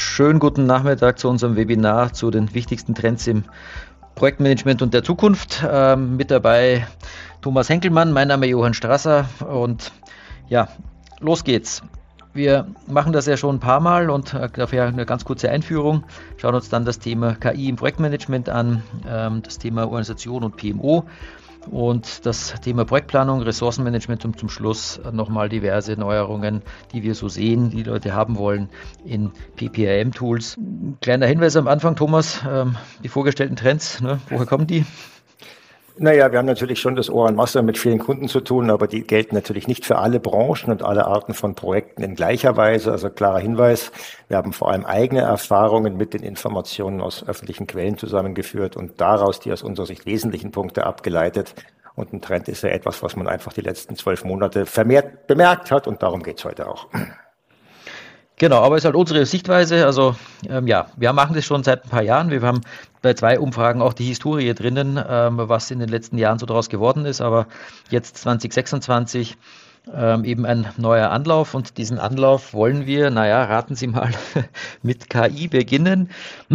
Schönen guten Nachmittag zu unserem Webinar zu den wichtigsten Trends im Projektmanagement und der Zukunft. Mit dabei Thomas Henkelmann, mein Name Johann Strasser und ja, los geht's. Wir machen das ja schon ein paar Mal und dafür eine ganz kurze Einführung, schauen uns dann das Thema KI im Projektmanagement an, das Thema Organisation und PMO und das Thema Projektplanung, Ressourcenmanagement und zum Schluss nochmal diverse Neuerungen, die wir so sehen, die Leute haben wollen in PPIM-Tools. Kleiner Hinweis am Anfang, Thomas, die vorgestellten Trends, ne, woher kommen die? Naja, wir haben natürlich schon das Ohr und Wasser mit vielen Kunden zu tun, aber die gelten natürlich nicht für alle Branchen und alle Arten von Projekten in gleicher Weise. Also klarer Hinweis, wir haben vor allem eigene Erfahrungen mit den Informationen aus öffentlichen Quellen zusammengeführt und daraus die aus unserer Sicht wesentlichen Punkte abgeleitet. Und ein Trend ist ja etwas, was man einfach die letzten 12 Monate vermehrt bemerkt hat und darum geht's heute auch. Genau, aber es ist halt unsere Sichtweise. Also wir machen das schon seit ein paar Jahren. Wir haben bei 2 Umfragen auch die Historie drinnen, was in den letzten Jahren so daraus geworden ist. Aber jetzt 2026 eben ein neuer Anlauf und diesen Anlauf wollen wir, raten Sie mal, mit KI beginnen.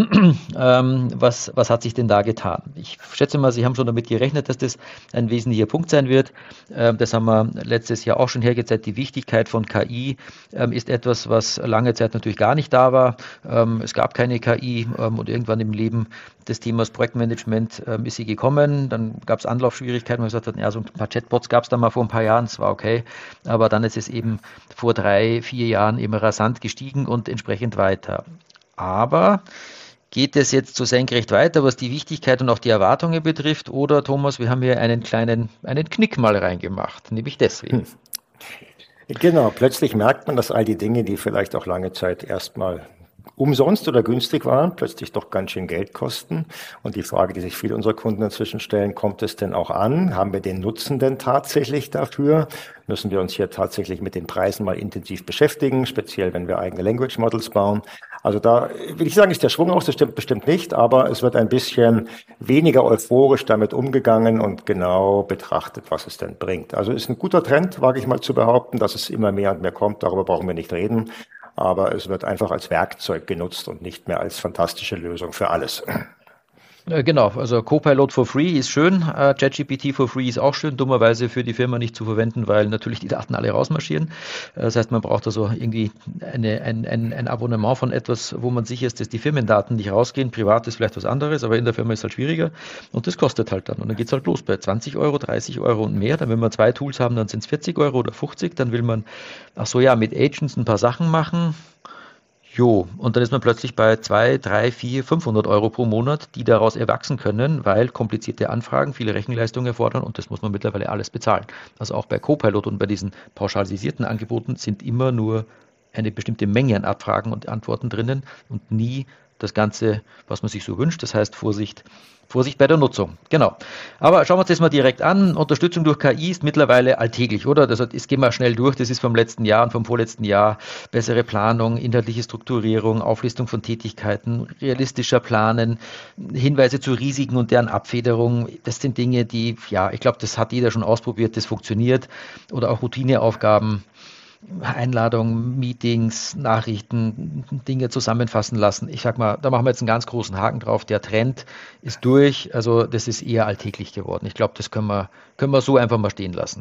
Was hat sich denn da getan? Ich schätze mal, Sie haben schon damit gerechnet, dass das ein wesentlicher Punkt sein wird. Das haben wir letztes Jahr auch schon hergezeigt. Die Wichtigkeit von KI ist etwas, was lange Zeit natürlich gar nicht da war. Es gab keine KI und irgendwann im Leben des Themas Projektmanagement ist sie gekommen. Dann gab es Anlaufschwierigkeiten, weil wir gesagt hatten, so ein paar Chatbots gab es da mal vor ein paar Jahren, das war okay. Aber dann ist es eben vor 3, 4 Jahren eben rasant gestiegen und entsprechend weiter. Aber geht es jetzt so senkrecht weiter, was die Wichtigkeit und auch die Erwartungen betrifft? Oder, Thomas, wir haben hier einen Knick mal reingemacht, nämlich deswegen. Genau, plötzlich merkt man, dass all die Dinge, die vielleicht auch lange Zeit erstmal umsonst oder günstig waren, plötzlich doch ganz schön Geld kosten. Und die Frage, die sich viele unserer Kunden inzwischen stellen, kommt es denn auch an? Haben wir den Nutzen denn tatsächlich dafür? Müssen wir uns hier tatsächlich mit den Preisen mal intensiv beschäftigen, speziell wenn wir eigene Language Models bauen? Also da will ich sagen, ist der Schwung aus, das stimmt bestimmt nicht, aber es wird ein bisschen weniger euphorisch damit umgegangen und genau betrachtet, was es denn bringt. Also ist ein guter Trend, wage ich mal zu behaupten, dass es immer mehr und mehr kommt, darüber brauchen wir nicht reden. Aber es wird einfach als Werkzeug genutzt und nicht mehr als fantastische Lösung für alles. Genau, also Copilot for free ist schön, ChatGPT for free ist auch schön, dummerweise für die Firma nicht zu verwenden, weil natürlich die Daten alle rausmarschieren. Das heißt, man braucht also irgendwie ein Abonnement von etwas, wo man sicher ist, dass die Firmendaten nicht rausgehen. Privat ist vielleicht was anderes, aber in der Firma ist es halt schwieriger und das kostet halt dann. Und dann geht's halt los bei 20 Euro, 30 Euro und mehr. Dann, wenn wir 2 Tools haben, dann sind es 40 Euro oder 50. Dann will man, mit Agents ein paar Sachen machen. Und dann ist man plötzlich bei 2, 3, 4, 500 Euro pro Monat, die daraus erwachsen können, weil komplizierte Anfragen viele Rechenleistung erfordern und das muss man mittlerweile alles bezahlen. Also auch bei Copilot und bei diesen pauschalisierten Angeboten sind immer nur eine bestimmte Menge an Abfragen und Antworten drinnen und nie das Ganze, was man sich so wünscht. Das heißt, Vorsicht bei der Nutzung. Genau. Aber schauen wir uns das mal direkt an. Unterstützung durch KI ist mittlerweile alltäglich, oder? Das gehen wir schnell durch. Das ist vom letzten Jahr und vom vorletzten Jahr. Bessere Planung, inhaltliche Strukturierung, Auflistung von Tätigkeiten, realistischer Planen, Hinweise zu Risiken und deren Abfederung. Das sind Dinge, die, ich glaube, das hat jeder schon ausprobiert. Das funktioniert. Oder auch Routineaufgaben. Einladungen, Meetings, Nachrichten, Dinge zusammenfassen lassen. Ich sag mal, da machen wir jetzt einen ganz großen Haken drauf. Der Trend ist durch, also das ist eher alltäglich geworden. Ich glaube, das können wir so einfach mal stehen lassen.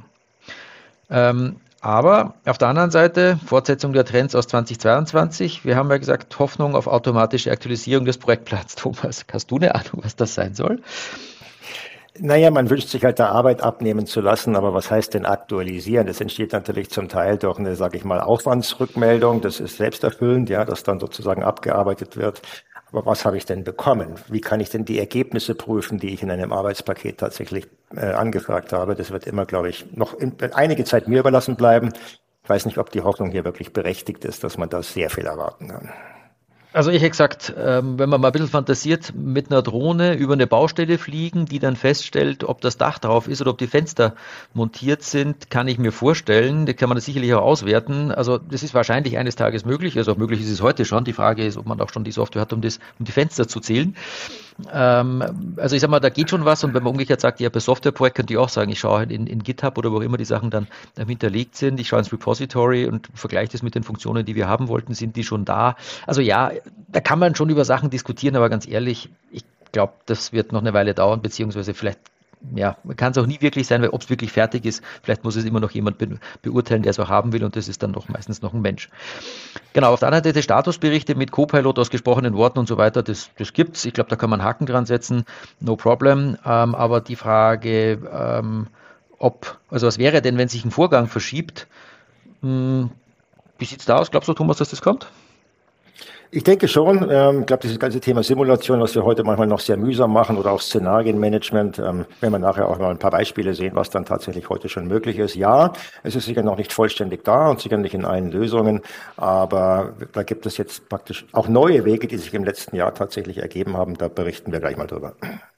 Aber auf der anderen Seite, Fortsetzung der Trends aus 2022. Wir haben ja gesagt, Hoffnung auf automatische Aktualisierung des Projektplans. Thomas, hast du eine Ahnung, was das sein soll? Naja, man wünscht sich halt der Arbeit abnehmen zu lassen, aber was heißt denn aktualisieren? Das entsteht natürlich zum Teil durch eine, sage ich mal, Aufwandsrückmeldung. Das ist selbsterfüllend, das dann sozusagen abgearbeitet wird. Aber was habe ich denn bekommen? Wie kann ich denn die Ergebnisse prüfen, die ich in einem Arbeitspaket tatsächlich angefragt habe? Das wird immer, glaube ich, noch einige Zeit mir überlassen bleiben. Ich weiß nicht, ob die Hoffnung hier wirklich berechtigt ist, dass man da sehr viel erwarten kann. Also ich hätte gesagt, wenn man mal ein bisschen fantasiert, mit einer Drohne über eine Baustelle fliegen, die dann feststellt, ob das Dach drauf ist oder ob die Fenster montiert sind, kann ich mir vorstellen. Das kann man sicherlich auch auswerten. Also das ist wahrscheinlich eines Tages möglich. Also möglich ist es heute schon. Die Frage ist, ob man auch schon die Software hat, um die Fenster zu zählen. Also ich sag mal, da geht schon was. Und wenn man umgekehrt sagt, ja, bei Softwareprojekt könnte ich auch sagen, ich schaue halt in GitHub oder wo auch immer die Sachen dann hinterlegt sind. Ich schaue ins Repository und vergleiche das mit den Funktionen, die wir haben wollten. Sind die schon da? Also ja, da kann man schon über Sachen diskutieren, aber ganz ehrlich, ich glaube, das wird noch eine Weile dauern, beziehungsweise vielleicht, ja, man kann es auch nie wirklich sein, weil ob es wirklich fertig ist, vielleicht muss es immer noch jemand beurteilen, der es auch haben will, und das ist dann doch meistens noch ein Mensch. Genau, auf der anderen Seite Statusberichte mit Copilot aus gesprochenen Worten und so weiter, das gibt's. Ich glaube, da kann man einen Haken dran setzen, no problem. Aber die Frage, also was wäre denn, wenn sich ein Vorgang verschiebt? Wie sieht's da aus? Glaubst du, Thomas, dass das kommt? Ich denke schon. Ich glaube, dieses ganze Thema Simulation, was wir heute manchmal noch sehr mühsam machen, oder auch Szenarienmanagement, wenn wir nachher auch mal ein paar Beispiele sehen, was dann tatsächlich heute schon möglich ist. Ja, es ist sicher noch nicht vollständig da und sicher nicht in allen Lösungen, aber da gibt es jetzt praktisch auch neue Wege, die sich im letzten Jahr tatsächlich ergeben haben. Da berichten wir gleich mal drüber.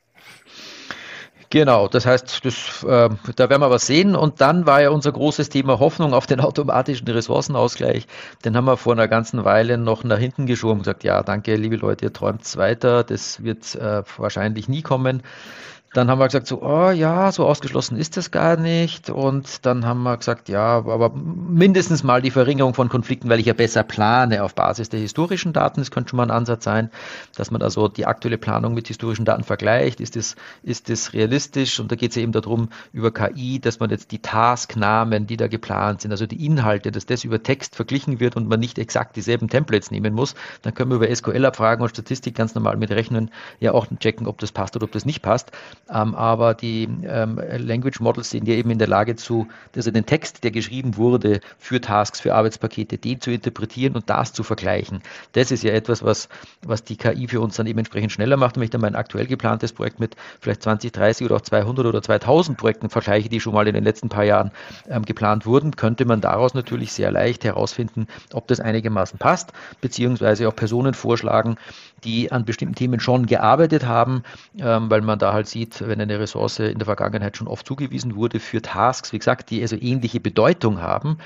Genau, das heißt, da werden wir was sehen. Und dann war ja unser großes Thema Hoffnung auf den automatischen Ressourcenausgleich. Den haben wir vor einer ganzen Weile noch nach hinten geschoben und gesagt, ja, danke, liebe Leute, ihr träumt's weiter. Das wird wahrscheinlich nie kommen. Dann haben wir gesagt, so, oh ja, so ausgeschlossen ist das gar nicht. Und dann haben wir gesagt, ja, aber mindestens mal die Verringerung von Konflikten, weil ich ja besser plane auf Basis der historischen Daten. Das könnte schon mal ein Ansatz sein, dass man also die aktuelle Planung mit historischen Daten vergleicht. Ist das realistisch? Und da geht es ja eben darum, über KI, dass man jetzt die Tasknamen, die da geplant sind, also die Inhalte, dass das über Text verglichen wird und man nicht exakt dieselben Templates nehmen muss. Dann können wir über SQL-Abfragen und Statistik ganz normal mit rechnen, ja auch checken, ob das passt oder ob das nicht passt. Aber die Language Models sind ja eben in der Lage also den Text, der geschrieben wurde für Tasks, für Arbeitspakete, den zu interpretieren und das zu vergleichen. Das ist ja etwas, was die KI für uns dann eben entsprechend schneller macht. Und wenn ich dann mein aktuell geplantes Projekt mit vielleicht 20, 30 oder auch 200 oder 2000 Projekten vergleiche, die schon mal in den letzten paar Jahren geplant wurden, könnte man daraus natürlich sehr leicht herausfinden, ob das einigermaßen passt, beziehungsweise auch Personen vorschlagen, die an bestimmten Themen schon gearbeitet haben, weil man da halt sieht, wenn eine Ressource in der Vergangenheit schon oft zugewiesen wurde für Tasks, wie gesagt, die also ähnliche Bedeutung haben,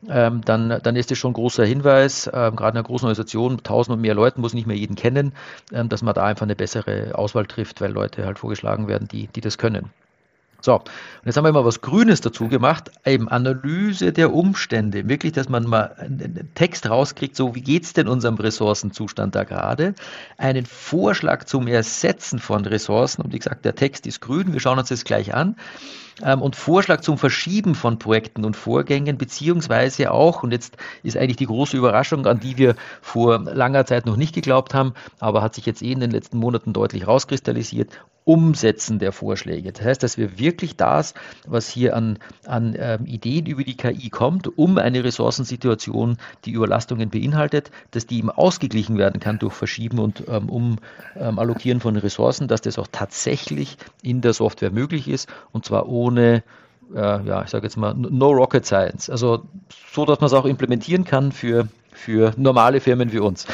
dann ist das schon ein großer Hinweis, gerade in einer großen Organisation, 1000 und mehr Leuten, muss nicht mehr jeden kennen, dass man da einfach eine bessere Auswahl trifft, weil Leute halt vorgeschlagen werden, die das können. So, und jetzt haben wir mal was Grünes dazu gemacht, eben Analyse der Umstände. Wirklich, dass man mal einen Text rauskriegt, so wie geht's denn unserem Ressourcenzustand da gerade? Einen Vorschlag zum Ersetzen von Ressourcen. Und wie gesagt, der Text ist grün, wir schauen uns das gleich an. Und Vorschlag zum Verschieben von Projekten und Vorgängen, beziehungsweise auch, und jetzt ist eigentlich die große Überraschung, an die wir vor langer Zeit noch nicht geglaubt haben, aber hat sich jetzt in den letzten Monaten deutlich rauskristallisiert, Umsetzen der Vorschläge. Das heißt, dass wir wirklich das, was hier an Ideen über die KI kommt, um eine Ressourcensituation, die Überlastungen beinhaltet, dass die eben ausgeglichen werden kann durch Verschieben und Allokieren von Ressourcen, dass das auch tatsächlich in der Software möglich ist, und zwar ohne, ich sage jetzt mal, no rocket science. Also so, dass man es auch implementieren kann für normale Firmen wie uns.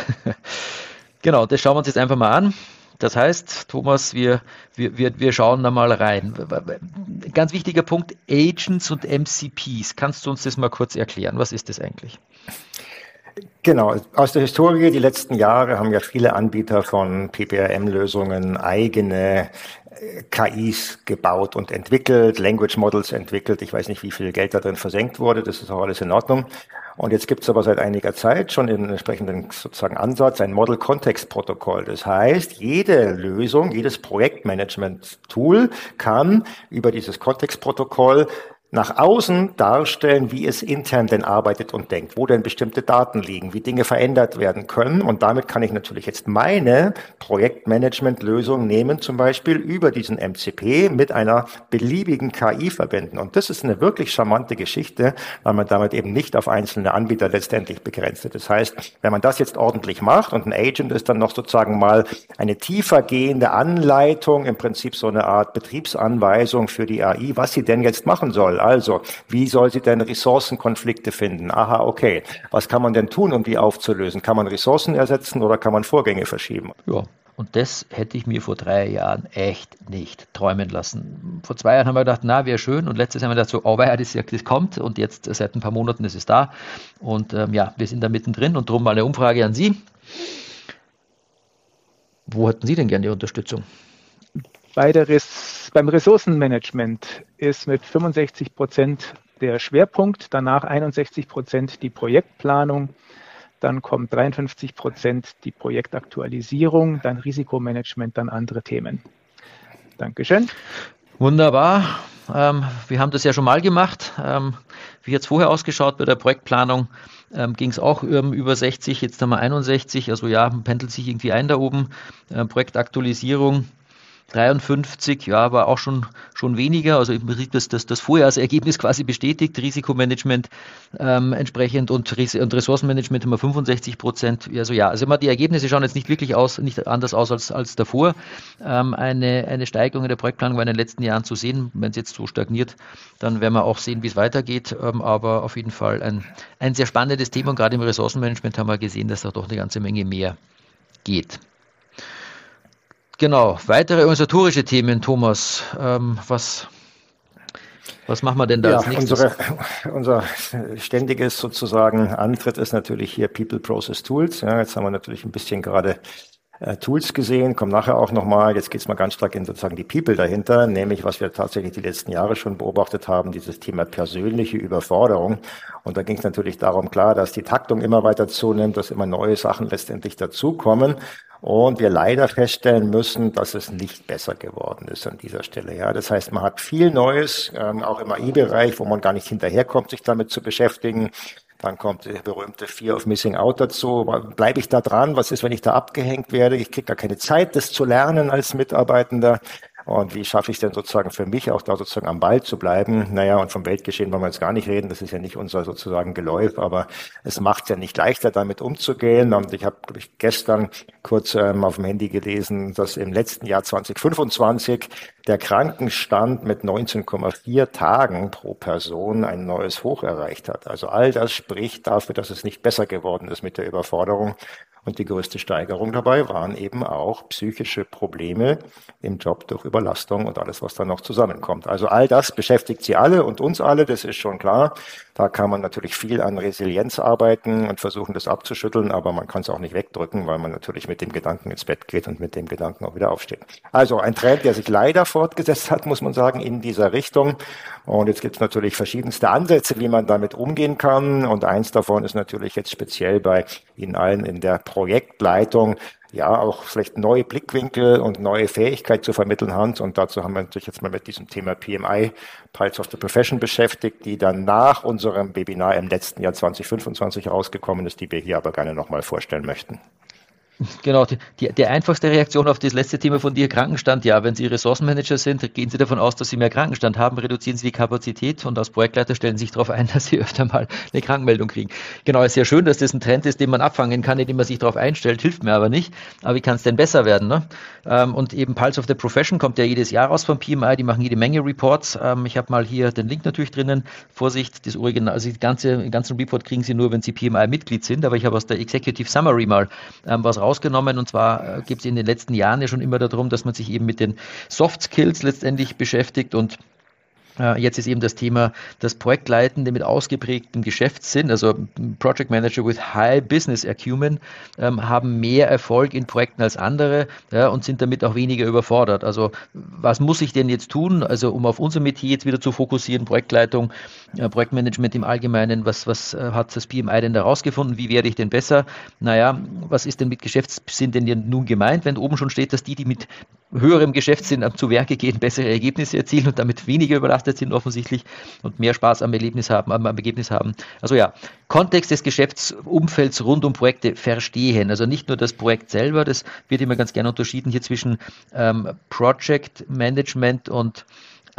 Genau, das schauen wir uns jetzt einfach mal an. Das heißt, Thomas, wir schauen da mal rein. Ganz wichtiger Punkt, Agents und MCPs. Kannst du uns das mal kurz erklären? Was ist das eigentlich? Genau, aus der Historie, die letzten Jahre haben ja viele Anbieter von PPRM-Lösungen eigene KIs gebaut und entwickelt, Language Models entwickelt. Ich weiß nicht, wie viel Geld da drin versenkt wurde, das ist auch alles in Ordnung. Und jetzt gibt es aber seit einiger Zeit schon den entsprechenden sozusagen Ansatz, ein Model-Context-Protokoll. Das heißt, jede Lösung, jedes Projektmanagement-Tool kann über dieses Kontextprotokoll nach außen darstellen, wie es intern denn arbeitet und denkt, wo denn bestimmte Daten liegen, wie Dinge verändert werden können. Und damit kann ich natürlich jetzt meine Projektmanagement-Lösung nehmen, zum Beispiel über diesen MCP mit einer beliebigen KI verbinden. Und das ist eine wirklich charmante Geschichte, weil man damit eben nicht auf einzelne Anbieter letztendlich begrenzt ist. Das heißt, wenn man das jetzt ordentlich macht und ein Agent ist dann noch sozusagen mal eine tiefer gehende Anleitung, im Prinzip so eine Art Betriebsanweisung für die AI, was sie denn jetzt machen soll. Also, wie soll sie denn Ressourcenkonflikte finden? Aha, okay. Was kann man denn tun, um die aufzulösen? Kann man Ressourcen ersetzen oder kann man Vorgänge verschieben? Ja, und das hätte ich mir vor 3 Jahren echt nicht träumen lassen. Vor 2 Jahren haben wir gedacht, na, wäre schön. Und letztes Jahr haben wir gedacht, so, oh, das kommt. Und jetzt seit ein paar Monaten ist es da. Und wir sind da mittendrin. Und darum mal eine Umfrage an Sie. Wo hätten Sie denn gerne die Unterstützung? Beim Ressourcenmanagement ist mit 65% der Schwerpunkt, danach 61% die Projektplanung, dann kommt 53% die Projektaktualisierung, dann Risikomanagement, dann andere Themen. Dankeschön. Wunderbar. Wir haben das ja schon mal gemacht. Wie hat es vorher ausgeschaut bei der Projektplanung? Ging es auch über 60, jetzt haben wir 61, also ja, pendelt sich irgendwie ein da oben. Projektaktualisierung 53, ja, war auch schon weniger, also im Prinzip das Vorjahresergebnis quasi bestätigt, Risikomanagement entsprechend und Ressourcenmanagement haben wir 65%. Also ja, also immer die Ergebnisse schauen jetzt nicht wirklich nicht anders aus als davor. Eine Steigerung in der Projektplanung war in den letzten Jahren zu sehen. Wenn es jetzt so stagniert, dann werden wir auch sehen, wie es weitergeht. Aber auf jeden Fall ein sehr spannendes Thema und gerade im Ressourcenmanagement haben wir gesehen, dass da doch eine ganze Menge mehr geht. Genau, weitere organisatorische Themen, Thomas. Was machen wir denn da als nächstes? Unser ständiges sozusagen Antritt ist natürlich hier People, Process, Tools. Ja, jetzt haben wir natürlich ein bisschen gerade Tools gesehen, kommen nachher auch nochmal. Jetzt geht es mal ganz stark in sozusagen die People dahinter, nämlich was wir tatsächlich die letzten Jahre schon beobachtet haben, dieses Thema persönliche Überforderung. Und da ging es natürlich darum, klar, dass die Taktung immer weiter zunimmt, dass immer neue Sachen letztendlich dazukommen. Und wir leider feststellen müssen, dass es nicht besser geworden ist an dieser Stelle. Ja, das heißt, man hat viel Neues, auch im AI-Bereich, wo man gar nicht hinterherkommt, sich damit zu beschäftigen. Dann kommt der berühmte Fear of Missing Out dazu. Bleibe ich da dran? Was ist, wenn ich da abgehängt werde? Ich kriege gar keine Zeit, das zu lernen als Mitarbeitender. Und wie schaffe ich es denn sozusagen für mich auch da sozusagen am Ball zu bleiben? Naja, und vom Weltgeschehen wollen wir jetzt gar nicht reden. Das ist ja nicht unser sozusagen Geläuf, aber es macht es ja nicht leichter, damit umzugehen. Und ich habe gestern kurz auf dem Handy gelesen, dass im letzten Jahr 2025 der Krankenstand mit 19,4 Tagen pro Person ein neues Hoch erreicht hat. Also all das spricht dafür, dass es nicht besser geworden ist mit der Überforderung. Und die größte Steigerung dabei waren eben auch psychische Probleme im Job durch Überlastung und alles, was da noch zusammenkommt. Also all das beschäftigt Sie alle und uns alle, das ist schon klar. Da kann man natürlich viel an Resilienz arbeiten und versuchen, das abzuschütteln, aber man kann es auch nicht wegdrücken, weil man natürlich mit dem Gedanken ins Bett geht und mit dem Gedanken auch wieder aufsteht. Also ein Trend, der sich leider fortgesetzt hat, muss man sagen, in dieser Richtung. Und jetzt gibt es natürlich verschiedenste Ansätze, wie man damit umgehen kann. Und eins davon ist natürlich jetzt speziell bei Ihnen allen in der Projektleitung, ja, auch vielleicht neue Blickwinkel und neue Fähigkeit zu vermitteln, Hans. Und dazu haben wir natürlich jetzt mal mit diesem Thema PMI, Pulse of the Profession, beschäftigt, die dann nach unserem Webinar im letzten Jahr 2025 rausgekommen ist, die wir hier aber gerne nochmal vorstellen möchten. Genau, die einfachste Reaktion auf das letzte Thema von dir, Krankenstand, ja, wenn Sie Ressourcenmanager sind, gehen Sie davon aus, dass Sie mehr Krankenstand haben, reduzieren Sie die Kapazität und als Projektleiter stellen Sie sich darauf ein, dass Sie öfter mal eine Krankmeldung kriegen. Genau, ist sehr schön, dass das ein Trend ist, den man abfangen kann, indem man sich darauf einstellt, hilft mir aber nicht. Aber wie kann es denn besser werden? Ne? Und eben Pulse of the Profession kommt ja jedes Jahr raus vom PMI, die machen jede Menge Reports. Ich habe mal hier den Link natürlich drinnen. Vorsicht, das Original, also den ganzen Report kriegen Sie nur, wenn Sie PMI-Mitglied sind, aber ich habe aus der Executive Summary mal was rausgenommen, und zwar geht es in den letzten Jahren ja schon immer darum, dass man sich eben mit den Soft Skills letztendlich beschäftigt, und jetzt ist eben das Thema, dass Projektleitende mit ausgeprägtem Geschäftssinn, also Project Manager with High Business Acumen, haben mehr Erfolg in Projekten als andere, ja, und sind damit auch weniger überfordert. Also was muss ich denn jetzt tun, also um auf unser Metier jetzt wieder zu fokussieren, Projektleitung, Projektmanagement im Allgemeinen, was hat das PMI denn da rausgefunden, wie werde ich denn besser? Naja, was ist denn mit Geschäftssinn denn nun gemeint, wenn oben schon steht, dass die mit höherem Geschäftssinn zu Werke gehen, bessere Ergebnisse erzielen und damit weniger überlastet sind offensichtlich und mehr Spaß am Ergebnis haben. Also ja, Kontext des Geschäftsumfelds rund um Projekte verstehen. Also nicht nur das Projekt selber, das wird immer ganz gerne unterschieden hier zwischen Project Management und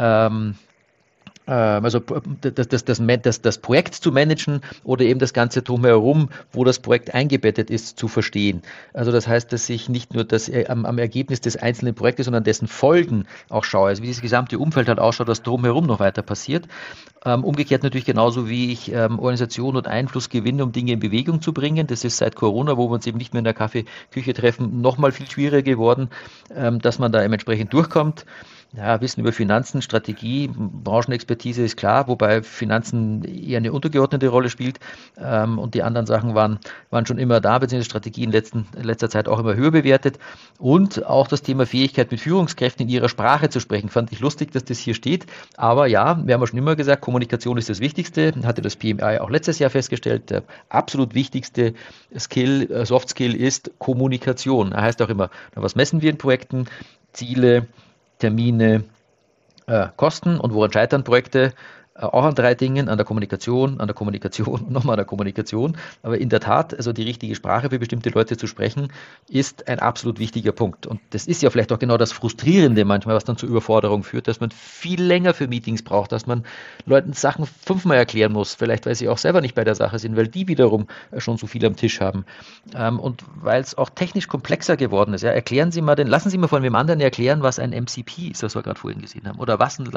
also das Projekt zu managen oder eben das Ganze drumherum, wo das Projekt eingebettet ist, zu verstehen. Also das heißt, dass ich nicht nur am Ergebnis des einzelnen Projektes, sondern dessen Folgen auch schaue, also wie das gesamte Umfeld halt ausschaut, was drumherum noch weiter passiert. Umgekehrt natürlich genauso, wie ich Organisation und Einfluss gewinne, um Dinge in Bewegung zu bringen. Das ist seit Corona, wo wir uns eben nicht mehr in der Kaffeeküche treffen, nochmal viel schwieriger geworden, dass man da eben entsprechend durchkommt. Ja, Wissen über Finanzen, Strategie, Branchenexpertise ist klar, wobei Finanzen eher eine untergeordnete Rolle spielt. Und die anderen Sachen waren schon immer da, beziehungsweise Strategie in letzter Zeit auch immer höher bewertet. Und auch das Thema Fähigkeit, mit Führungskräften in ihrer Sprache zu sprechen, fand ich lustig, dass das hier steht. Aber ja, wir haben ja schon immer gesagt, Kommunikation ist das Wichtigste. Hatte das PMI auch letztes Jahr festgestellt. Der absolut wichtigste Skill, Soft Skill ist Kommunikation. Das heißt auch immer, was messen wir in Projekten? Ziele, Termine, Kosten und woran scheitern Projekte? Auch an 3 Dingen, an der Kommunikation und nochmal an der Kommunikation. Aber in der Tat, also die richtige Sprache für bestimmte Leute zu sprechen, ist ein absolut wichtiger Punkt. Und das ist ja vielleicht auch genau das Frustrierende manchmal, was dann zur Überforderung führt, dass man viel länger für Meetings braucht, dass man Leuten Sachen 5-mal erklären muss, vielleicht weil sie auch selber nicht bei der Sache sind, weil die wiederum schon so viel am Tisch haben. Und weil es auch technisch komplexer geworden ist. Ja, lassen Sie mal von wem anderen erklären, was ein MCP ist, was wir gerade vorhin gesehen haben. Oder was ein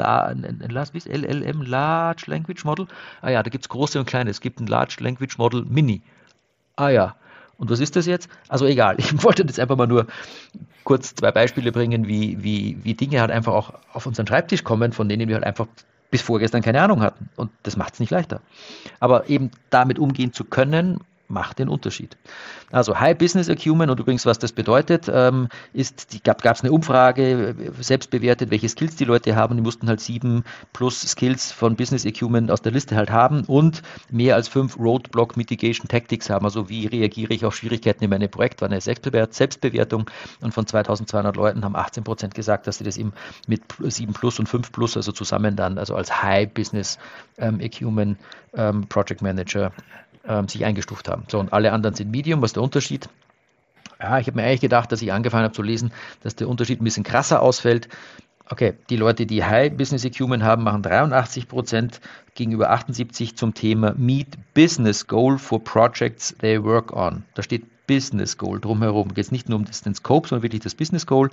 LLM, Large Language Model. Ah ja, da gibt es große und kleine. Es gibt ein Large Language Model Mini. Ah ja. Und was ist das jetzt? Also egal, ich wollte jetzt einfach mal nur kurz 2 Beispiele bringen, wie Dinge halt einfach auch auf unseren Schreibtisch kommen, von denen wir halt einfach bis vorgestern keine Ahnung hatten. Und das macht es nicht leichter. Aber eben damit umgehen zu können, macht den Unterschied. Also High Business Acumen, und übrigens, was das bedeutet, gab es eine Umfrage, selbst bewertet, welche Skills die Leute haben. Die mussten halt 7 plus Skills von Business Acumen aus der Liste halt haben und mehr als 5 Roadblock Mitigation Tactics haben. Also wie reagiere ich auf Schwierigkeiten in meinem Projekt, war eine Selbstbewertung, und von 2200 Leuten haben 18% gesagt, dass sie das eben mit 7 plus und 5 plus, also zusammen dann, also als High Business Acumen Project Manager sich eingestuft haben. So, und alle anderen sind Medium. Was ist der Unterschied? Ja, ich habe mir eigentlich gedacht, dass ich angefangen habe zu lesen, dass der Unterschied ein bisschen krasser ausfällt. Okay, die Leute, die High Business Acumen haben, machen 83% gegenüber 78% zum Thema Meet Business Goal for Projects they work on. Da steht Business Goal drumherum. Geht es nicht nur um den Scope, sondern wirklich das Business Goal.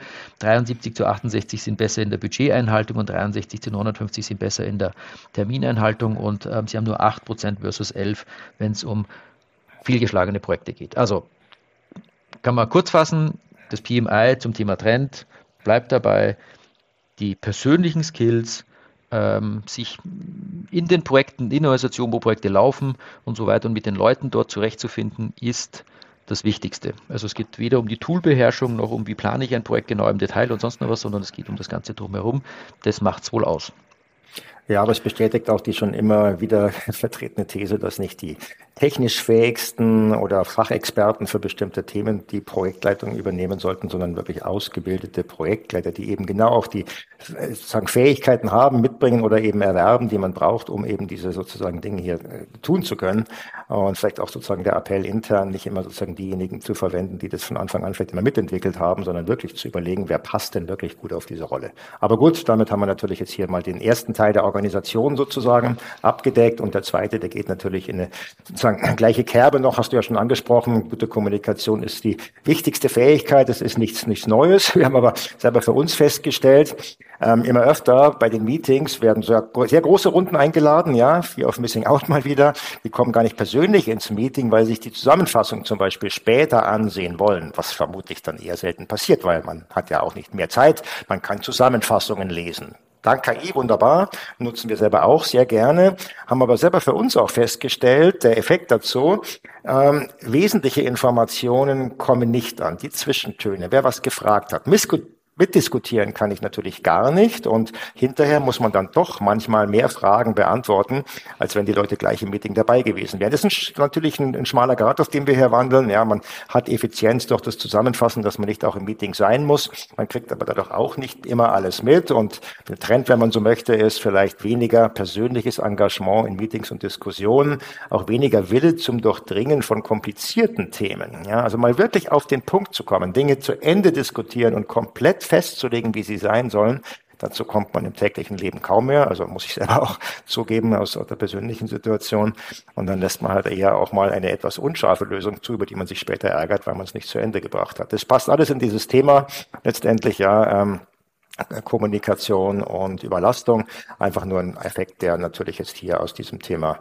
73-68 sind besser in der Budgeteinhaltung und 63-59 sind besser in der Termineinhaltung, und sie haben nur 8% versus 11%, wenn es um fehlgeschlagene Projekte geht. Also kann man kurz fassen, das PMI zum Thema Trend bleibt dabei, die persönlichen Skills, sich in den Projekten, in der Organisation, wo Projekte laufen und so weiter und mit den Leuten dort zurechtzufinden, ist das Wichtigste. Also es geht weder um die Toolbeherrschung noch um, wie plane ich ein Projekt genau im Detail und sonst noch was, sondern es geht um das Ganze drumherum. Das macht es wohl aus. Ja, aber es bestätigt auch die schon immer wieder vertretene These, dass nicht die technisch fähigsten oder Fachexperten für bestimmte Themen die Projektleitung übernehmen sollten, sondern wirklich ausgebildete Projektleiter, die eben genau auch die sozusagen Fähigkeiten haben, mitbringen oder eben erwerben, die man braucht, um eben diese sozusagen Dinge hier tun zu können. Und vielleicht auch sozusagen der Appell intern, nicht immer sozusagen diejenigen zu verwenden, die das von Anfang an vielleicht immer mitentwickelt haben, sondern wirklich zu überlegen, wer passt denn wirklich gut auf diese Rolle. Aber gut, damit haben wir natürlich jetzt hier mal den ersten Teil der Organisation sozusagen abgedeckt, und der zweite, der geht natürlich in eine sozusagen gleiche Kerbe noch, hast du ja schon angesprochen. Gute Kommunikation ist die wichtigste Fähigkeit, das ist nichts Neues. Wir haben aber selber für uns festgestellt, immer öfter bei den Meetings werden sehr große Runden eingeladen, ja, Fear of Missing Out mal wieder. Die kommen gar nicht persönlich ins Meeting, weil sie sich die Zusammenfassung zum Beispiel später ansehen wollen, was vermutlich dann eher selten passiert, weil man hat ja auch nicht mehr Zeit. Man kann Zusammenfassungen lesen. Dank KI, wunderbar, nutzen wir selber auch sehr gerne, haben aber selber für uns auch festgestellt, der Effekt dazu, wesentliche Informationen kommen nicht an, die Zwischentöne, wer was gefragt hat. Mitdiskutieren kann ich natürlich gar nicht, und hinterher muss man dann doch manchmal mehr Fragen beantworten, als wenn die Leute gleich im Meeting dabei gewesen wären. Das ist natürlich ein schmaler Grat, auf dem wir hier wandeln. Ja, man hat Effizienz durch das Zusammenfassen, dass man nicht auch im Meeting sein muss. Man kriegt aber dadurch auch nicht immer alles mit, und der Trend, wenn man so möchte, ist vielleicht weniger persönliches Engagement in Meetings und Diskussionen, auch weniger Wille zum Durchdringen von komplizierten Themen. Ja, also mal wirklich auf den Punkt zu kommen, Dinge zu Ende diskutieren und komplett festzulegen, wie sie sein sollen. Dazu kommt man im täglichen Leben kaum mehr, also muss ich selber auch zugeben aus der persönlichen Situation. Und dann lässt man halt eher auch mal eine etwas unscharfe Lösung zu, über die man sich später ärgert, weil man es nicht zu Ende gebracht hat. Das passt alles in dieses Thema letztendlich, ja, Kommunikation und Überlastung. Einfach nur ein Effekt, der natürlich jetzt hier aus diesem Thema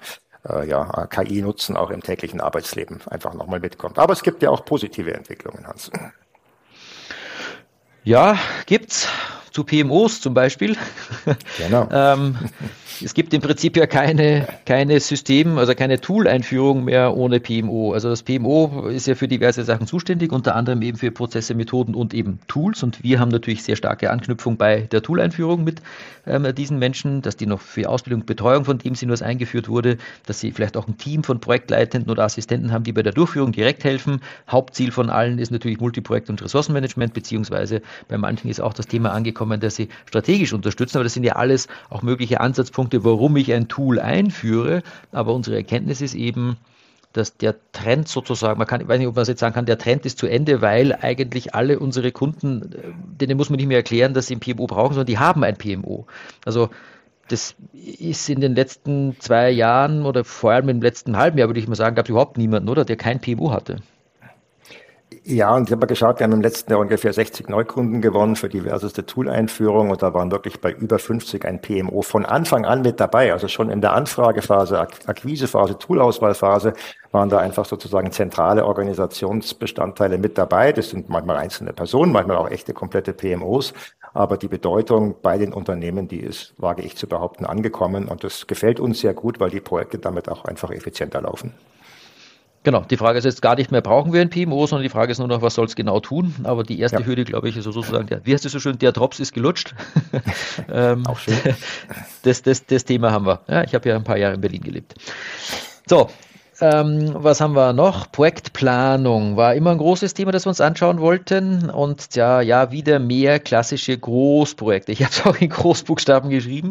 KI-Nutzen auch im täglichen Arbeitsleben einfach nochmal mitkommt. Aber es gibt ja auch positive Entwicklungen, Hans. Ja, gibt's. zu PMOs zum Beispiel. Genau. Es gibt im Prinzip ja keine System, also keine Tool-Einführung mehr ohne PMO. Also das PMO ist ja für diverse Sachen zuständig, unter anderem eben für Prozesse, Methoden und eben Tools. Und wir haben natürlich sehr starke Anknüpfung bei der Tool-Einführung mit diesen Menschen, dass die noch für Ausbildung und Betreuung von dem Sinus eingeführt wurde, dass sie vielleicht auch ein Team von Projektleitenden oder Assistenten haben, die bei der Durchführung direkt helfen. Hauptziel von allen ist natürlich Multiprojekt- und Ressourcenmanagement, beziehungsweise bei manchen ist auch das Thema angekommen, dass sie strategisch unterstützen. Aber das sind ja alles auch mögliche Ansatzpunkte, warum ich ein Tool einführe, aber unsere Erkenntnis ist eben, dass der Trend sozusagen, ich weiß nicht, ob man es jetzt sagen kann, der Trend ist zu Ende, weil eigentlich alle unsere Kunden, denen muss man nicht mehr erklären, dass sie ein PMO brauchen, sondern die haben ein PMO. Also das ist in den letzten 2 Jahren oder vor allem im letzten halben Jahr, würde ich mal sagen, gab es überhaupt niemanden, oder, der kein PMO hatte. Ja, und ich habe mal geschaut, wir haben im letzten Jahr ungefähr 60 Neukunden gewonnen für diverseste Tool-Einführungen und da waren wirklich bei über 50 ein PMO von Anfang an mit dabei. Also schon in der Anfragephase, Akquisephase, Toolauswahlphase waren da einfach sozusagen zentrale Organisationsbestandteile mit dabei. Das sind manchmal einzelne Personen, manchmal auch echte komplette PMOs. Aber die Bedeutung bei den Unternehmen, die ist, wage ich zu behaupten, angekommen. Und das gefällt uns sehr gut, weil die Projekte damit auch einfach effizienter laufen. Genau, die Frage ist jetzt gar nicht mehr, brauchen wir ein PMO, sondern die Frage ist nur noch, was soll es genau tun? Aber die erste Hürde, glaube ich, ist sozusagen, wie heißt es so schön, der Drops ist gelutscht. Auch schön. Das Thema haben wir. Ja, ich habe ja ein paar Jahre in Berlin gelebt. So, was haben wir noch? Projektplanung war immer ein großes Thema, das wir uns anschauen wollten. Und ja, wieder mehr klassische Großprojekte. Ich habe es auch in Großbuchstaben geschrieben.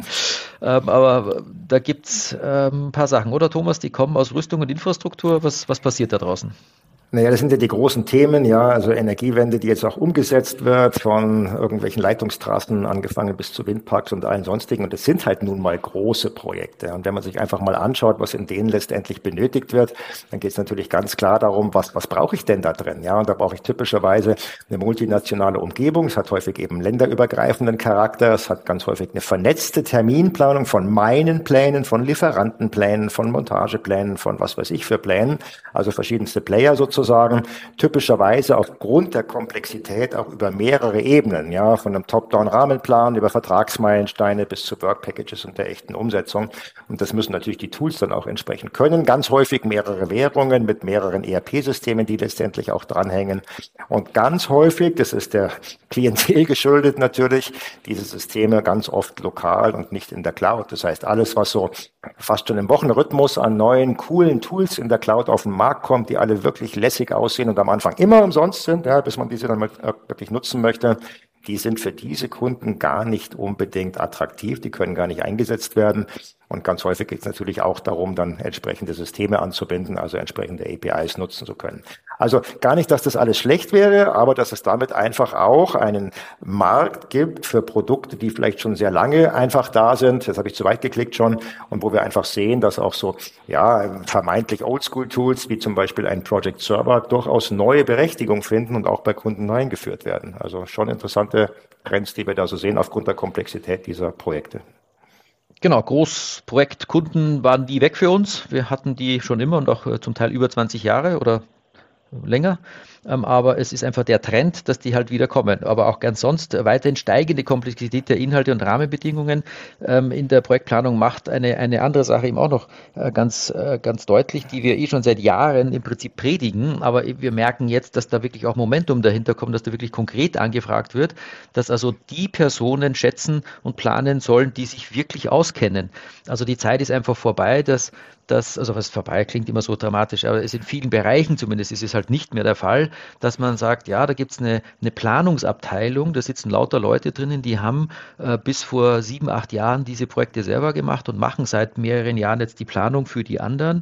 Aber da gibt es ein paar Sachen, oder Thomas? Die kommen aus Rüstung und Infrastruktur. Was passiert da draußen? Naja, das sind ja die großen Themen, ja, also Energiewende, die jetzt auch umgesetzt wird, von irgendwelchen Leitungstrassen angefangen bis zu Windparks und allen sonstigen. Und das sind halt nun mal große Projekte. Und wenn man sich einfach mal anschaut, was in denen letztendlich benötigt wird, dann geht es natürlich ganz klar darum, was brauche ich denn da drin? Ja, und da brauche ich typischerweise eine multinationale Umgebung. Es hat häufig eben länderübergreifenden Charakter. Es hat ganz häufig eine vernetzte Terminplanung von meinen Plänen, von Lieferantenplänen, von Montageplänen, von was weiß ich für Plänen. Also verschiedenste Player sozusagen, typischerweise aufgrund der Komplexität auch über mehrere Ebenen, ja, von einem Top-Down-Rahmenplan über Vertragsmeilensteine bis zu Work-Packages und der echten Umsetzung. Und das müssen natürlich die Tools dann auch entsprechend können. Ganz häufig mehrere Währungen mit mehreren ERP-Systemen, die letztendlich auch dranhängen. Und ganz häufig, das ist der Klientel geschuldet natürlich, diese Systeme ganz oft lokal und nicht in der Cloud. Das heißt, alles, was so fast schon im Wochenrhythmus an neuen, coolen Tools in der Cloud auf den Markt kommt, die alle wirklich lässig aussehen und am Anfang immer umsonst sind, ja, bis man diese dann wirklich nutzen möchte, die sind für diese Kunden gar nicht unbedingt attraktiv, die können gar nicht eingesetzt werden. Und ganz häufig geht es natürlich auch darum, dann entsprechende Systeme anzubinden, also entsprechende APIs nutzen zu können. Also gar nicht, dass das alles schlecht wäre, aber dass es damit einfach auch einen Markt gibt für Produkte, die vielleicht schon sehr lange einfach da sind. Das habe ich zu weit geklickt schon. Und wo wir einfach sehen, dass auch so, ja, vermeintlich Oldschool-Tools wie zum Beispiel ein Project Server durchaus neue Berechtigung finden und auch bei Kunden neu eingeführt werden. Also schon interessante Trends, die wir da so sehen aufgrund der Komplexität dieser Projekte. Genau, Großprojektkunden waren die weg für uns. Wir hatten die schon immer und auch zum Teil über 20 Jahre oder länger. Aber es ist einfach der Trend, dass die halt wieder kommen. Aber auch ganz sonst weiterhin steigende Komplexität der Inhalte und Rahmenbedingungen in der Projektplanung macht eine andere Sache eben auch noch ganz deutlich, die wir schon seit Jahren im Prinzip predigen. Aber wir merken jetzt, dass da wirklich auch Momentum dahinter kommt, dass da wirklich konkret angefragt wird, dass also die Personen schätzen und planen sollen, die sich wirklich auskennen. Also die Zeit ist einfach vorbei, also was vorbei klingt immer so dramatisch, aber es in vielen Bereichen zumindest ist es halt nicht mehr der Fall, dass man sagt, ja, da gibt es eine Planungsabteilung, da sitzen lauter Leute drinnen, die haben bis vor 7, 8 Jahren diese Projekte selber gemacht und machen seit mehreren Jahren jetzt die Planung für die anderen.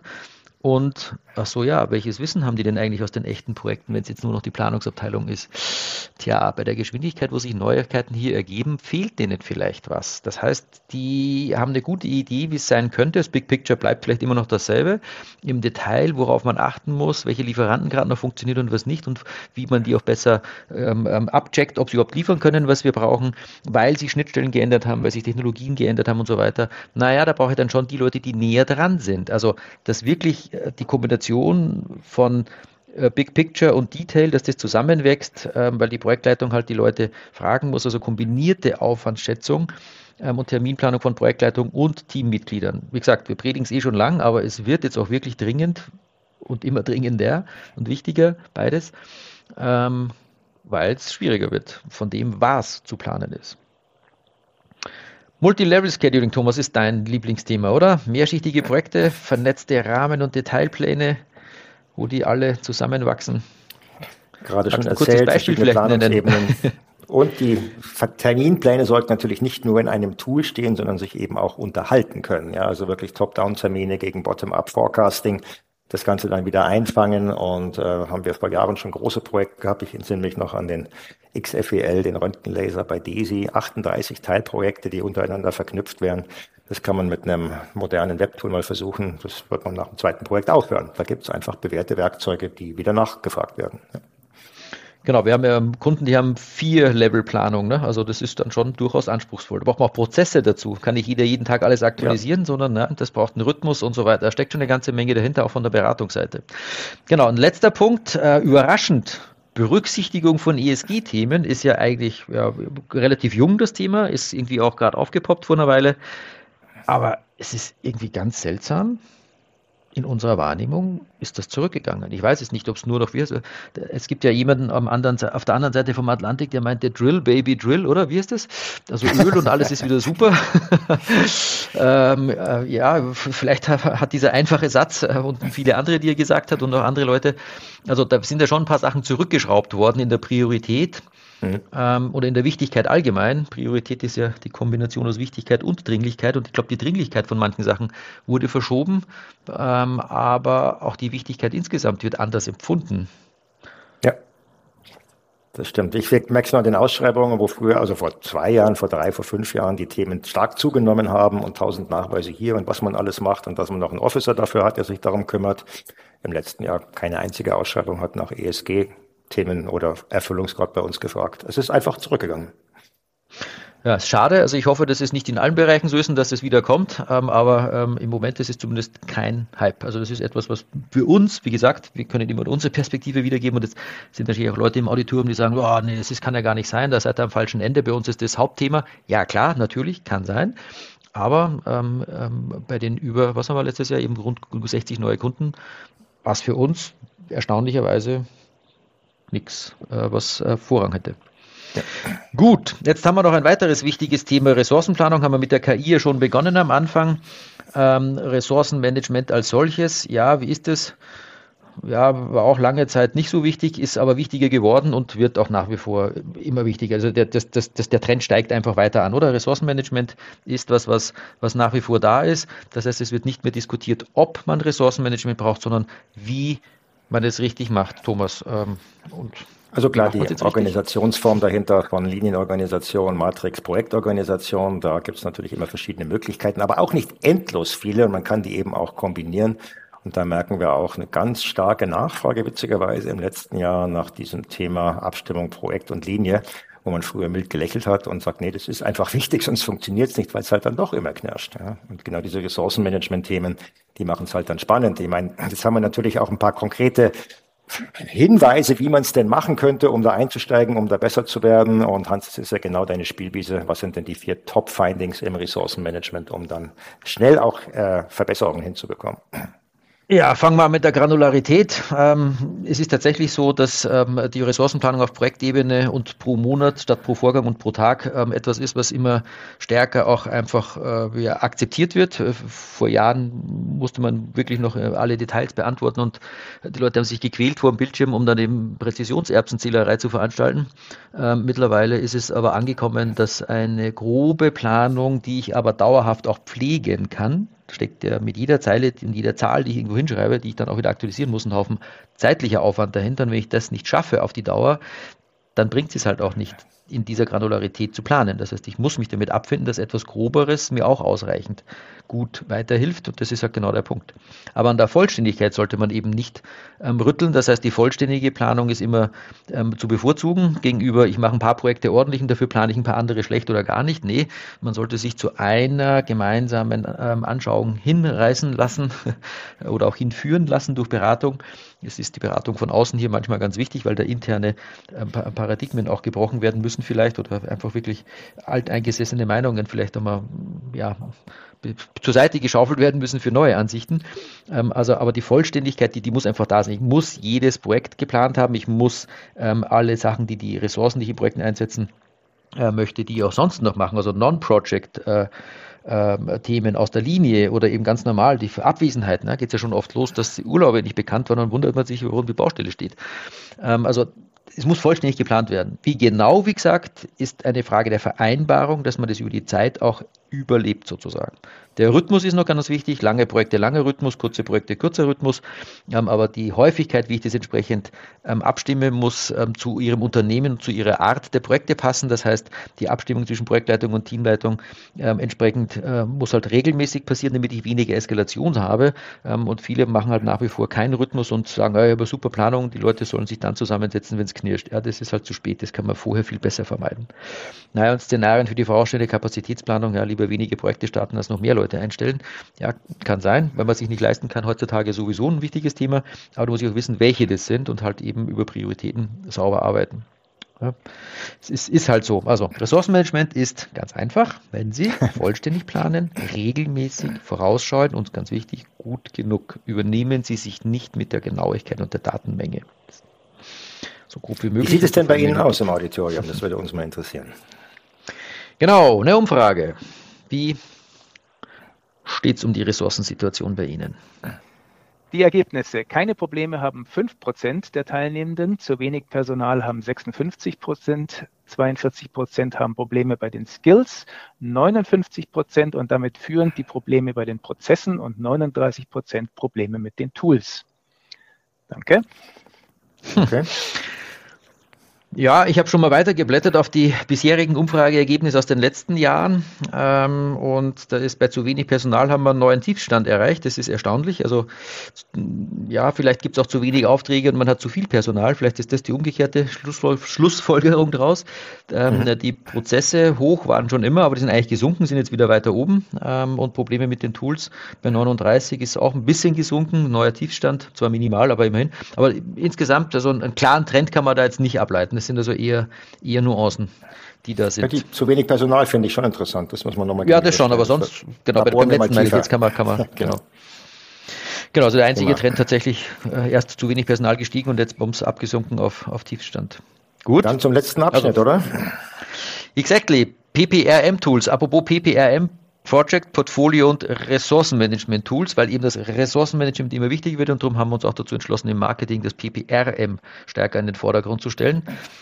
Und, ach so, ja, welches Wissen haben die denn eigentlich aus den echten Projekten, wenn es jetzt nur noch die Planungsabteilung ist? Tja, bei der Geschwindigkeit, wo sich Neuigkeiten hier ergeben, fehlt denen vielleicht was. Das heißt, die haben eine gute Idee, wie es sein könnte. Das Big Picture bleibt vielleicht immer noch dasselbe. Im Detail, worauf man achten muss, welche Lieferanten gerade noch funktionieren und was nicht und wie man die auch besser abcheckt, ob sie überhaupt liefern können, was wir brauchen, weil sich Schnittstellen geändert haben, weil sich Technologien geändert haben und so weiter. Naja, da brauche ich dann schon die Leute, die näher dran sind. Also, das wirklich die Kombination von Big Picture und Detail, dass das zusammenwächst, weil die Projektleitung halt die Leute fragen muss, also kombinierte Aufwandsschätzung und Terminplanung von Projektleitung und Teammitgliedern. Wie gesagt, wir predigen es schon lang, aber es wird jetzt auch wirklich dringend und immer dringender und wichtiger, beides, weil es schwieriger wird von dem, was zu planen ist. Multilevel-Scheduling, Thomas, ist dein Lieblingsthema, oder? Mehrschichtige Projekte, vernetzte Rahmen- und Detailpläne, wo die alle zusammenwachsen. Gerade schon erzählt, verschiedene Planungsebenen. Und die Terminpläne sollten natürlich nicht nur in einem Tool stehen, sondern sich eben auch unterhalten können. Ja, also wirklich Top-Down-Termine gegen Bottom-Up-Forecasting. Das Ganze dann wieder einfangen und haben wir vor Jahren schon große Projekte gehabt. Ich entsinne mich noch an den XFEL, den Röntgenlaser bei DESI, 38 Teilprojekte, die untereinander verknüpft werden. Das kann man mit einem modernen Webtool mal versuchen. Das wird man nach dem zweiten Projekt aufhören. Da gibt es einfach bewährte Werkzeuge, die wieder nachgefragt werden. Ja. Genau, wir haben ja Kunden, die haben 4-Level-Planung, ne? Also das ist dann schon durchaus anspruchsvoll. Da braucht man auch Prozesse dazu. Kann nicht jeder jeden Tag alles aktualisieren, sondern ne, das braucht einen Rhythmus und so weiter. Da steckt schon eine ganze Menge dahinter, auch von der Beratungsseite. Genau, ein letzter Punkt, überraschend. Berücksichtigung von ESG-Themen ist ja eigentlich relativ jung, das Thema, ist irgendwie auch gerade aufgepoppt vor einer Weile. Aber es ist irgendwie ganz seltsam. In unserer Wahrnehmung ist das zurückgegangen. Ich weiß es nicht, ob es nur noch wir sind. Es gibt ja jemanden auf der anderen Seite vom Atlantik, der meinte Drill, Baby, Drill, oder? Wie ist das? Also Öl und alles ist wieder super. Vielleicht hat dieser einfache Satz und viele andere, die er gesagt hat und auch andere Leute, also da sind ja schon ein paar Sachen zurückgeschraubt worden in der Priorität. Oder in der Wichtigkeit allgemein. Priorität ist ja die Kombination aus Wichtigkeit und Dringlichkeit und ich glaube, die Dringlichkeit von manchen Sachen wurde verschoben, aber auch die Wichtigkeit insgesamt wird anders empfunden. Ja, das stimmt. Ich merke es noch in den Ausschreibungen, wo früher, also vor 2 Jahren, vor 3, vor 5 Jahren die Themen stark zugenommen haben und 1000 Nachweise hier und was man alles macht und dass man noch einen Officer dafür hat, der sich darum kümmert. Im letzten Jahr keine einzige Ausschreibung hat nach ESG-Themen oder Erfüllungsgrad bei uns gefragt. Es ist einfach zurückgegangen. Ja, ist schade. Also ich hoffe, dass es nicht in allen Bereichen so ist und dass es wieder kommt. Aber im Moment ist es zumindest kein Hype. Also das ist etwas, was für uns, wie gesagt, wir können immer unsere Perspektive wiedergeben. Und jetzt sind natürlich auch Leute im Auditorium, die sagen, oh nee, das kann ja gar nicht sein, da seid ihr am falschen Ende. Bei uns ist das Hauptthema. Ja klar, natürlich, kann sein. Aber bei den was haben wir letztes Jahr, eben rund 60 neue Kunden, war es für uns erstaunlicherweise nichts, was Vorrang hätte. Ja. Gut, jetzt haben wir noch ein weiteres wichtiges Thema. Ressourcenplanung haben wir mit der KI ja schon begonnen am Anfang. Ressourcenmanagement als solches, ja, wie ist es? Ja, war auch lange Zeit nicht so wichtig, ist aber wichtiger geworden und wird auch nach wie vor immer wichtiger. Also der Trend steigt einfach weiter an, oder? Ressourcenmanagement ist was nach wie vor da ist. Das heißt, es wird nicht mehr diskutiert, ob man Ressourcenmanagement braucht, sondern wie man es richtig macht, Thomas. Also klar, die Organisationsform dahinter von Linienorganisation, Matrix, Projektorganisation, da gibt es natürlich immer verschiedene Möglichkeiten, aber auch nicht endlos viele und man kann die eben auch kombinieren. Und da merken wir auch eine ganz starke Nachfrage, witzigerweise im letzten Jahr nach diesem Thema Abstimmung, Projekt und Linie, wo man früher mild gelächelt hat und sagt, nee, das ist einfach wichtig, sonst funktioniert es nicht, weil es halt dann doch immer knirscht. Ja. Und genau diese Ressourcenmanagement-Themen, die machen es halt dann spannend. Ich meine, jetzt haben wir natürlich auch ein paar konkrete Hinweise, wie man es denn machen könnte, um da einzusteigen, um da besser zu werden. Und Hans, das ist ja genau deine Spielwiese. Was sind denn die 4 Top-Findings im Ressourcenmanagement, um dann schnell auch Verbesserungen hinzubekommen? Ja, fangen wir an mit der Granularität. Es ist tatsächlich so, dass die Ressourcenplanung auf Projektebene und pro Monat statt pro Vorgang und pro Tag etwas ist, was immer stärker auch einfach akzeptiert wird. Vor Jahren musste man wirklich noch alle Details beantworten und die Leute haben sich gequält vor dem Bildschirm, um dann eben Präzisionserbsenzählerei zu veranstalten. Mittlerweile ist es aber angekommen, dass eine grobe Planung, die ich aber dauerhaft auch pflegen kann, steckt ja mit jeder Zeile, in jeder Zahl, die ich irgendwo hinschreibe, die ich dann auch wieder aktualisieren muss, ein Haufen zeitlicher Aufwand dahinter. Und wenn ich das nicht schaffe auf die Dauer, dann bringt es halt auch nicht, in dieser Granularität zu planen. Das heißt, ich muss mich damit abfinden, dass etwas Groberes mir auch ausreichend gut weiterhilft und das ist halt genau der Punkt. Aber an der Vollständigkeit sollte man eben nicht rütteln. Das heißt, die vollständige Planung ist immer zu bevorzugen gegenüber, ich mache ein paar Projekte ordentlich und dafür plane ich ein paar andere schlecht oder gar nicht. Nee, man sollte sich zu einer gemeinsamen Anschauung hinreißen lassen oder auch hinführen lassen durch Beratung. Es ist die Beratung von außen hier manchmal ganz wichtig, weil da interne Paradigmen auch gebrochen werden müssen vielleicht oder einfach wirklich alteingesessene Meinungen vielleicht einmal zur Seite geschaufelt werden müssen für neue Ansichten. Aber die Vollständigkeit, die muss einfach da sein. Ich muss jedes Projekt geplant haben. Ich muss alle Sachen, die Ressourcen, die ich in Projekten einsetzen möchte, die ich auch sonst noch machen, also Non-Project Themen aus der Linie oder eben ganz normal, die Abwesenheit, geht es ja schon oft los, dass die Urlaube nicht bekannt waren und wundert man sich, warum die Baustelle steht. Es muss vollständig geplant werden. Wie genau, wie gesagt, ist eine Frage der Vereinbarung, dass man das über die Zeit auch überlebt sozusagen. Der Rhythmus ist noch ganz wichtig, lange Projekte, langer Rhythmus, kurze Projekte, kurzer Rhythmus, aber die Häufigkeit, wie ich das entsprechend abstimme, muss zu Ihrem Unternehmen und zu Ihrer Art der Projekte passen. Das heißt, die Abstimmung zwischen Projektleitung und Teamleitung entsprechend muss halt regelmäßig passieren, damit ich weniger Eskalation habe und viele machen halt nach wie vor keinen Rhythmus und sagen, ich habe super Planung, die Leute sollen sich dann zusammensetzen, wenn es knirscht. Ja, das ist halt zu spät, das kann man vorher viel besser vermeiden. Und Szenarien für die vorausstehende Kapazitätsplanung, lieber wenige Projekte starten als noch mehr Leute einstellen. Ja, kann sein, wenn man sich nicht leisten kann, heutzutage sowieso ein wichtiges Thema, aber du musst auch wissen, welche das sind und halt eben über Prioritäten sauber arbeiten. Ja, es ist halt so. Also Ressourcenmanagement ist ganz einfach, wenn Sie vollständig planen, regelmäßig vorausschauen und ganz wichtig, gut genug. Übernehmen Sie sich nicht mit der Genauigkeit und der Datenmenge. So grob wie möglich. Wie sieht es denn bei Ihnen aus im Auditorium? Das würde uns mal interessieren. Genau, eine Umfrage. Wie steht es um die Ressourcensituation bei Ihnen? Die Ergebnisse. Keine Probleme haben 5% der Teilnehmenden, zu wenig Personal haben 56%, 42% haben Probleme bei den Skills, 59% und damit führend die Probleme bei den Prozessen und 39% Probleme mit den Tools. Danke. Okay. Ja, ich habe schon mal weitergeblättert auf die bisherigen Umfrageergebnisse aus den letzten Jahren und da ist bei zu wenig Personal haben wir einen neuen Tiefstand erreicht. Das ist erstaunlich. Also ja, vielleicht gibt es auch zu wenig Aufträge und man hat zu viel Personal. Vielleicht ist das die umgekehrte Schlussfolgerung daraus. Die Prozesse hoch waren schon immer, aber die sind eigentlich gesunken, sind jetzt wieder weiter oben und Probleme mit den Tools bei 39 ist auch ein bisschen gesunken. Neuer Tiefstand, zwar minimal, aber immerhin. Aber insgesamt, also einen klaren Trend kann man da jetzt nicht ableiten. Das sind also eher Nuancen, die da sind. Ja, zu wenig Personal finde ich schon interessant. Das muss man nochmal. Ja, das schon, aber sonst, genau, beim letzten Mal jetzt kann man genau. Genau, also der einzige Trend tatsächlich erst zu wenig Personal gestiegen und jetzt bums abgesunken auf Tiefstand. Gut. Dann zum letzten Abschnitt, oder? Exactly. PPRM-Tools. Apropos PPRM, Project, Portfolio und Ressourcenmanagement-Tools, weil eben das Ressourcenmanagement immer wichtiger wird und darum haben wir uns auch dazu entschlossen, im Marketing das PPRM stärker in den Vordergrund zu stellen.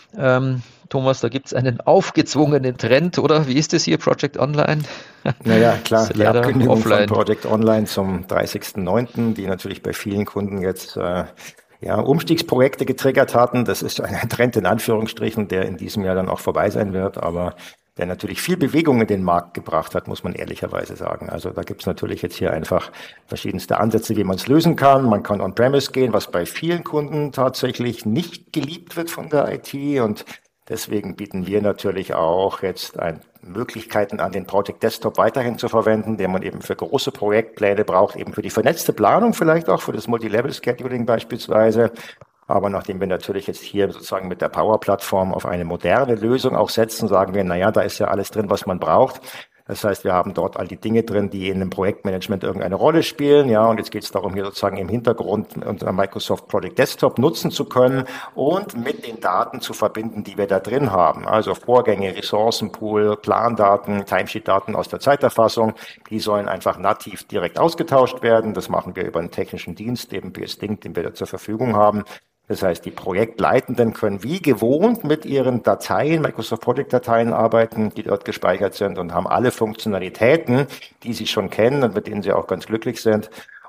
Thomas, da gibt es einen aufgezwungenen Trend, oder? Wie ist das hier, Project Online? Naja, klar, die Abkündigung offline. Von Project Online zum 30.09., die natürlich bei vielen Kunden jetzt Umstiegsprojekte getriggert hatten. Das ist ein Trend in Anführungsstrichen, der in diesem Jahr dann auch vorbei sein wird, aber der natürlich viel Bewegung in den Markt gebracht hat, muss man ehrlicherweise sagen. Also da gibt's natürlich jetzt hier einfach verschiedenste Ansätze, wie man es lösen kann. Man kann on-premise gehen, was bei vielen Kunden tatsächlich nicht geliebt wird von der IT. Und deswegen bieten wir natürlich auch jetzt Möglichkeiten an, den Project Desktop weiterhin zu verwenden, den man eben für große Projektpläne braucht, eben für die vernetzte Planung vielleicht auch, für das Multilevel-Scheduling beispielsweise. Aber nachdem wir natürlich jetzt hier sozusagen mit der Power-Plattform auf eine moderne Lösung auch setzen, sagen wir, da ist ja alles drin, was man braucht. Das heißt, wir haben dort all die Dinge drin, die in einem Projektmanagement irgendeine Rolle spielen. Ja, und jetzt geht es darum, hier sozusagen im Hintergrund unser Microsoft Project Desktop nutzen zu können und mit den Daten zu verbinden, die wir da drin haben. Also Vorgänge, Ressourcenpool, Plandaten, Timesheet-Daten aus der Zeiterfassung, die sollen einfach nativ direkt ausgetauscht werden. Das machen wir über einen technischen Dienst, eben PSDync, den wir da zur Verfügung haben. Das heißt, die Projektleitenden können wie gewohnt mit ihren Dateien, Microsoft Project Dateien arbeiten, die dort gespeichert sind und haben alle Funktionalitäten, die sie schon kennen und mit denen sie auch ganz glücklich sind.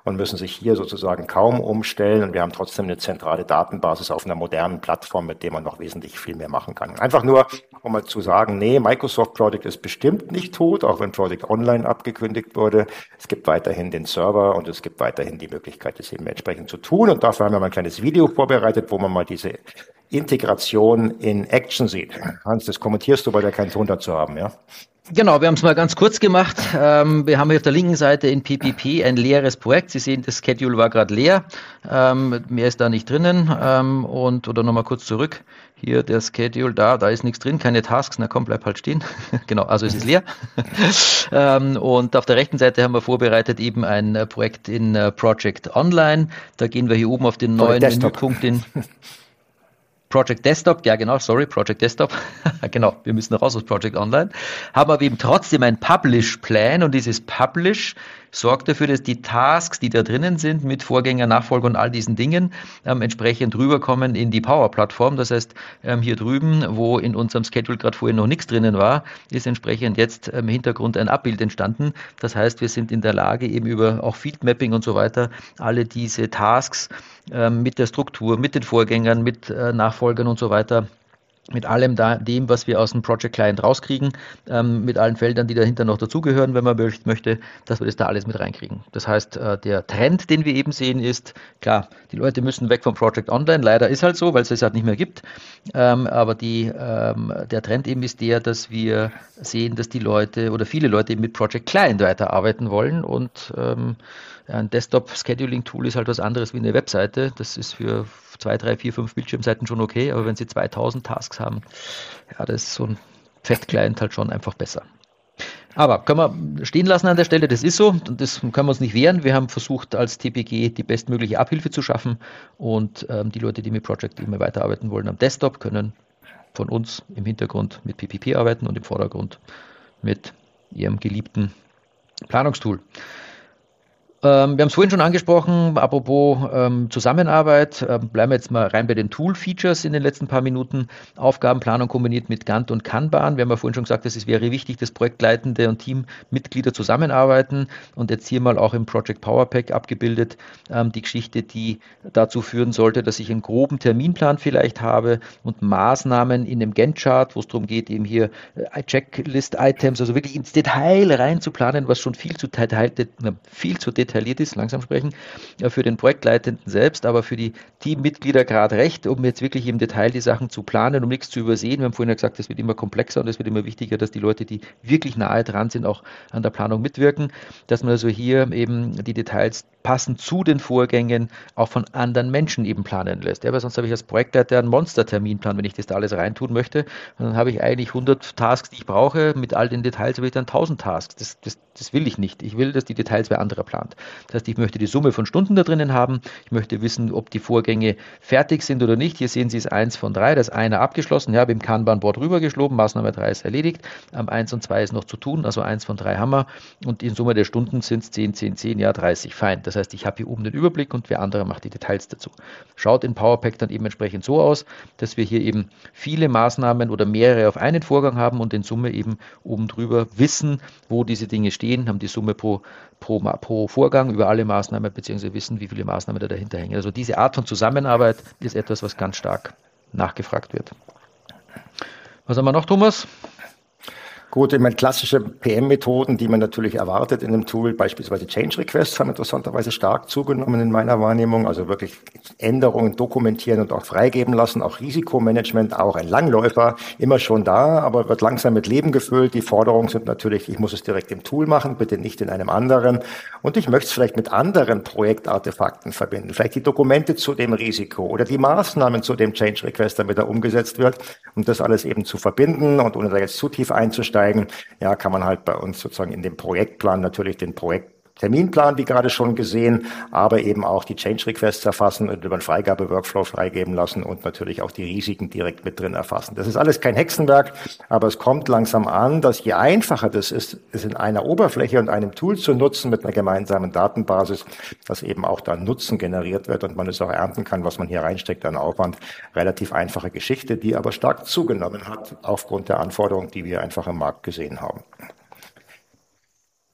und müssen sich hier sozusagen kaum umstellen. Und wir haben trotzdem eine zentrale Datenbasis auf einer modernen Plattform, mit der man noch wesentlich viel mehr machen kann. Einfach nur, um mal zu sagen, nee, Microsoft Project ist bestimmt nicht tot, auch wenn Project Online abgekündigt wurde. Es gibt weiterhin den Server und es gibt weiterhin die Möglichkeit, das eben entsprechend zu tun. Und dafür haben wir mal ein kleines Video vorbereitet, wo man mal diese Integration in Action sieht. Hans, das kommentierst du, weil wir keinen Ton dazu haben, ja? Genau, wir haben es mal ganz kurz gemacht. Wir haben hier auf der linken Seite in PPP ein leeres Projekt. Sie sehen, das Schedule war gerade leer. Mehr ist da nicht drinnen. Oder nochmal kurz zurück. Hier der Schedule, da ist nichts drin, keine Tasks. Na komm, bleib halt stehen. Genau, also es ist leer. Und auf der rechten Seite haben wir vorbereitet eben ein Projekt in Project Online. Da gehen wir hier oben auf den neuen Menüpunkt in Project Desktop, ja genau, sorry, Project Desktop, genau, wir müssen raus aus Project Online, haben aber eben trotzdem ein Publish-Plan und dieses Publish sorgt dafür, dass die Tasks, die da drinnen sind, mit Vorgänger, Nachfolger und all diesen Dingen entsprechend rüberkommen in die Power-Plattform. Das heißt, hier drüben, wo in unserem Schedule gerade vorher noch nichts drinnen war, ist entsprechend jetzt im Hintergrund ein Abbild entstanden. Das heißt, wir sind in der Lage, eben über auch Field Mapping und so weiter, alle diese Tasks mit der Struktur, mit den Vorgängern, mit Nachfolgern und so weiter, mit allem dem, was wir aus dem Project Client rauskriegen, mit allen Feldern, die dahinter noch dazugehören, wenn man möchte, dass wir das da alles mit reinkriegen. Das heißt, der Trend, den wir eben sehen, ist, klar, die Leute müssen weg vom Project Online, leider ist halt so, weil es es halt nicht mehr gibt, aber der Trend eben ist der, dass wir sehen, dass die Leute oder viele Leute eben mit Project Client weiterarbeiten wollen und ein Desktop-Scheduling-Tool ist halt was anderes wie eine Webseite. Das ist für 2, 3, 4, 5 Bildschirmseiten schon okay, aber wenn Sie 2000 Tasks haben, ja, das ist so ein Fett-Client halt schon einfach besser. Aber können wir stehen lassen an der Stelle, das ist so, das können wir uns nicht wehren. Wir haben versucht, als TPG die bestmögliche Abhilfe zu schaffen und die Leute, die mit Project immer weiterarbeiten wollen am Desktop, können von uns im Hintergrund mit PPP arbeiten und im Vordergrund mit ihrem geliebten Planungstool. Wir haben es vorhin schon angesprochen, apropos Zusammenarbeit, bleiben wir jetzt mal rein bei den Tool-Features in den letzten paar Minuten. Aufgabenplanung kombiniert mit Gantt und Kanban. Wir haben ja vorhin schon gesagt, dass es wäre wichtig, dass Projektleitende und Teammitglieder zusammenarbeiten. Und jetzt hier mal auch im Project Power Pack abgebildet, die Geschichte, die dazu führen sollte, dass ich einen groben Terminplan vielleicht habe und Maßnahmen in dem Gantt-Chart, wo es darum geht, eben hier Checklist-Items, also wirklich ins Detail reinzuplanen, was schon viel zu detailliert ist, langsam sprechen, für den Projektleitenden selbst, aber für die Teammitglieder gerade recht, um jetzt wirklich im Detail die Sachen zu planen, um nichts zu übersehen. Wir haben vorhin ja gesagt, es wird immer komplexer und es wird immer wichtiger, dass die Leute, die wirklich nahe dran sind, auch an der Planung mitwirken, dass man also hier eben die Details passend zu den Vorgängen auch von anderen Menschen eben planen lässt. Ja, weil sonst habe ich als Projektleiter einen Monster-Terminplan, wenn ich das da alles reintun möchte. Und dann habe ich eigentlich 100 Tasks, die ich brauche. Mit all den Details habe ich dann 1000 Tasks. Das will ich nicht. Ich will, dass die Details wer anderer plant. Das heißt, ich möchte die Summe von Stunden da drinnen haben. Ich möchte wissen, ob die Vorgänge fertig sind oder nicht. Hier sehen Sie es 1 von 3. Das eine abgeschlossen. Ja, habe im Kanban-Board rübergeschoben. Maßnahme 3 ist erledigt. 1 und 2 ist noch zu tun. Also 1 von 3 haben wir. Und in Summe der Stunden sind es 10, 10, 10, ja 30. Fein. Das heißt, ich habe hier oben den Überblick und wer andere macht die Details dazu. Schaut in PowerPack dann eben entsprechend so aus, dass wir hier eben viele Maßnahmen oder mehrere auf einen Vorgang haben und in Summe eben oben drüber wissen, wo diese Dinge stehen, haben die Summe pro Vorgang über alle Maßnahmen beziehungsweise wissen, wie viele Maßnahmen da dahinter hängen. Also diese Art von Zusammenarbeit ist etwas, was ganz stark nachgefragt wird. Was haben wir noch, Thomas? Gut, ich meine, klassische PM-Methoden, die man natürlich erwartet in einem Tool, beispielsweise Change Requests, haben interessanterweise stark zugenommen in meiner Wahrnehmung. Also wirklich Änderungen dokumentieren und auch freigeben lassen. Auch Risikomanagement, auch ein Langläufer, immer schon da, aber wird langsam mit Leben gefüllt. Die Forderungen sind natürlich, ich muss es direkt im Tool machen, bitte nicht in einem anderen. Und ich möchte es vielleicht mit anderen Projektartefakten verbinden. Vielleicht die Dokumente zu dem Risiko oder die Maßnahmen zu dem Change Request, damit er umgesetzt wird. Um das alles eben zu verbinden und ohne da jetzt zu tief einzusteigen, ja, kann man halt bei uns sozusagen in dem Projektplan natürlich den Terminplan, wie gerade schon gesehen, aber eben auch die Change Requests erfassen und über einen Freigabe-Workflow freigeben lassen und natürlich auch die Risiken direkt mit drin erfassen. Das ist alles kein Hexenwerk, aber es kommt langsam an, dass je einfacher das ist, es in einer Oberfläche und einem Tool zu nutzen mit einer gemeinsamen Datenbasis, dass eben auch da Nutzen generiert wird und man es auch ernten kann, was man hier reinsteckt an Aufwand. Relativ einfache Geschichte, die aber stark zugenommen hat aufgrund der Anforderungen, die wir einfach im Markt gesehen haben.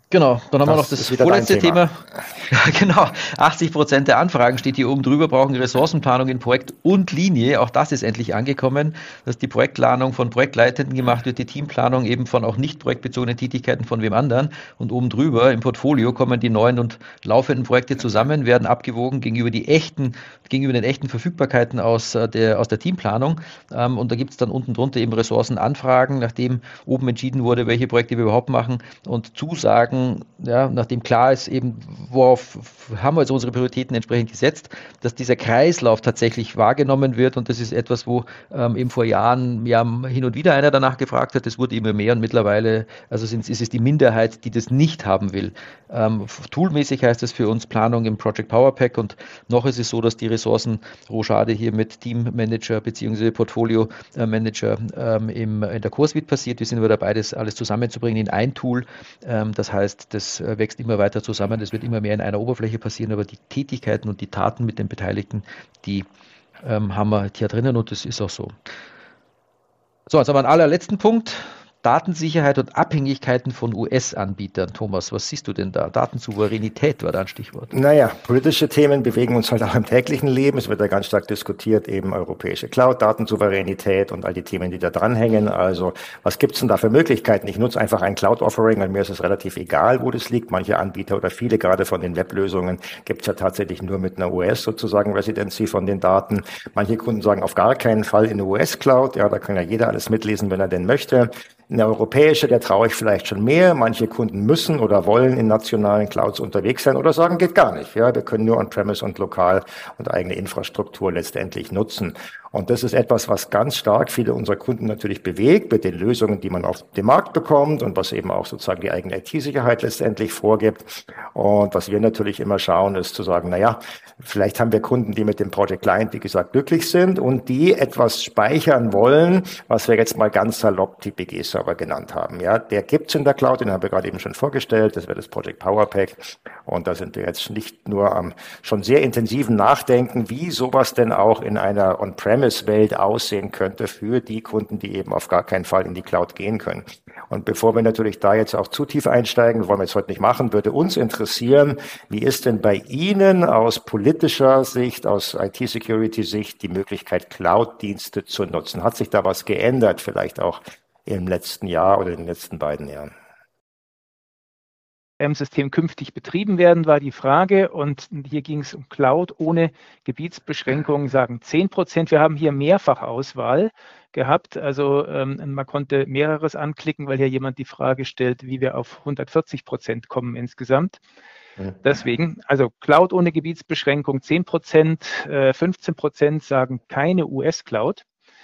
Genau, dann haben wir noch das vorletzte Thema. Ja, genau, 80% der Anfragen steht hier oben drüber, brauchen Ressourcenplanung in Projekt und Linie. Auch das ist endlich angekommen, dass die Projektplanung von Projektleitenden gemacht wird, die Teamplanung eben von auch nicht projektbezogenen Tätigkeiten von wem anderen. Und oben drüber im Portfolio kommen die neuen und laufenden Projekte zusammen, werden abgewogen gegenüber den echten Verfügbarkeiten aus der Teamplanung. Und da gibt es dann unten drunter eben Ressourcenanfragen, nachdem oben entschieden wurde, welche Projekte wir überhaupt machen, und Zusagen, ja, nachdem klar ist eben, worauf haben wir jetzt unsere Prioritäten entsprechend gesetzt, dass dieser Kreislauf tatsächlich wahrgenommen wird, und das ist etwas, wo eben vor Jahren hin und wieder einer danach gefragt hat, es wurde immer mehr, und mittlerweile, also ist es die Minderheit, die das nicht haben will. Toolmäßig heißt das für uns Planung im Project Power Pack, und noch ist es so, dass die Ressourcen-Rochade hier mit Teammanager bzw. Portfolio-Manager in der Core Suite passiert. Wir sind aber dabei, das alles zusammenzubringen in ein Tool. Das heißt, das wächst immer weiter zusammen, das wird immer mehr in einer Oberfläche passieren, aber die Tätigkeiten und die Taten mit den Beteiligten, die haben wir hier drinnen, und das ist auch so. So, jetzt haben wir einen allerletzten Punkt. Datensicherheit und Abhängigkeiten von US-Anbietern. Thomas, was siehst du denn da? Datensouveränität war da ein Stichwort. Naja, politische Themen bewegen uns halt auch im täglichen Leben. Es wird ja ganz stark diskutiert, eben europäische Cloud, Datensouveränität und all die Themen, die da dranhängen. Also was gibt's denn da für Möglichkeiten? Ich nutze einfach ein Cloud-Offering, und mir ist es relativ egal, wo das liegt. Manche Anbieter oder viele, gerade von den Weblösungen, gibt's ja tatsächlich nur mit einer US sozusagen Residency von den Daten. Manche Kunden sagen auf gar keinen Fall in eine US-Cloud. Ja, da kann ja jeder alles mitlesen, wenn er denn möchte. Eine europäische, der traue ich vielleicht schon mehr. Manche Kunden müssen oder wollen in nationalen Clouds unterwegs sein oder sagen, geht gar nicht. Ja, wir können nur on-premise und lokal und eigene Infrastruktur letztendlich nutzen. Und das ist etwas, was ganz stark viele unserer Kunden natürlich bewegt mit den Lösungen, die man auf dem Markt bekommt und was eben auch sozusagen die eigene IT-Sicherheit letztendlich vorgibt. Und was wir natürlich immer schauen, ist zu sagen, naja, vielleicht haben wir Kunden, die mit dem Project Client, wie gesagt, glücklich sind und die etwas speichern wollen, was wir jetzt mal ganz salopp TPG-Server genannt haben. Ja, der gibt's in der Cloud, den haben wir gerade eben schon vorgestellt. Das wäre das Project Power Pack. Und da sind wir jetzt nicht nur am schon sehr intensiven Nachdenken, wie sowas denn auch in einer On-Premise-Welt aussehen könnte für die Kunden, die eben auf gar keinen Fall in die Cloud gehen können. Und bevor wir natürlich da jetzt auch zu tief einsteigen, wollen wir jetzt heute nicht machen, würde uns interessieren, wie ist denn bei Ihnen aus politischer Sicht, aus IT-Security-Sicht die Möglichkeit, Cloud-Dienste zu nutzen? Hat sich da was geändert, vielleicht auch im letzten Jahr oder in den letzten beiden Jahren? System künftig betrieben werden, war die Frage. Und hier ging es um Cloud ohne Gebietsbeschränkungen, sagen 10%. Wir haben hier Mehrfachauswahl gehabt. Also man konnte mehreres anklicken, weil hier jemand die Frage stellt, wie wir auf 140% kommen insgesamt. Deswegen, also Cloud ohne Gebietsbeschränkung 10%, 15% sagen keine US-Cloud.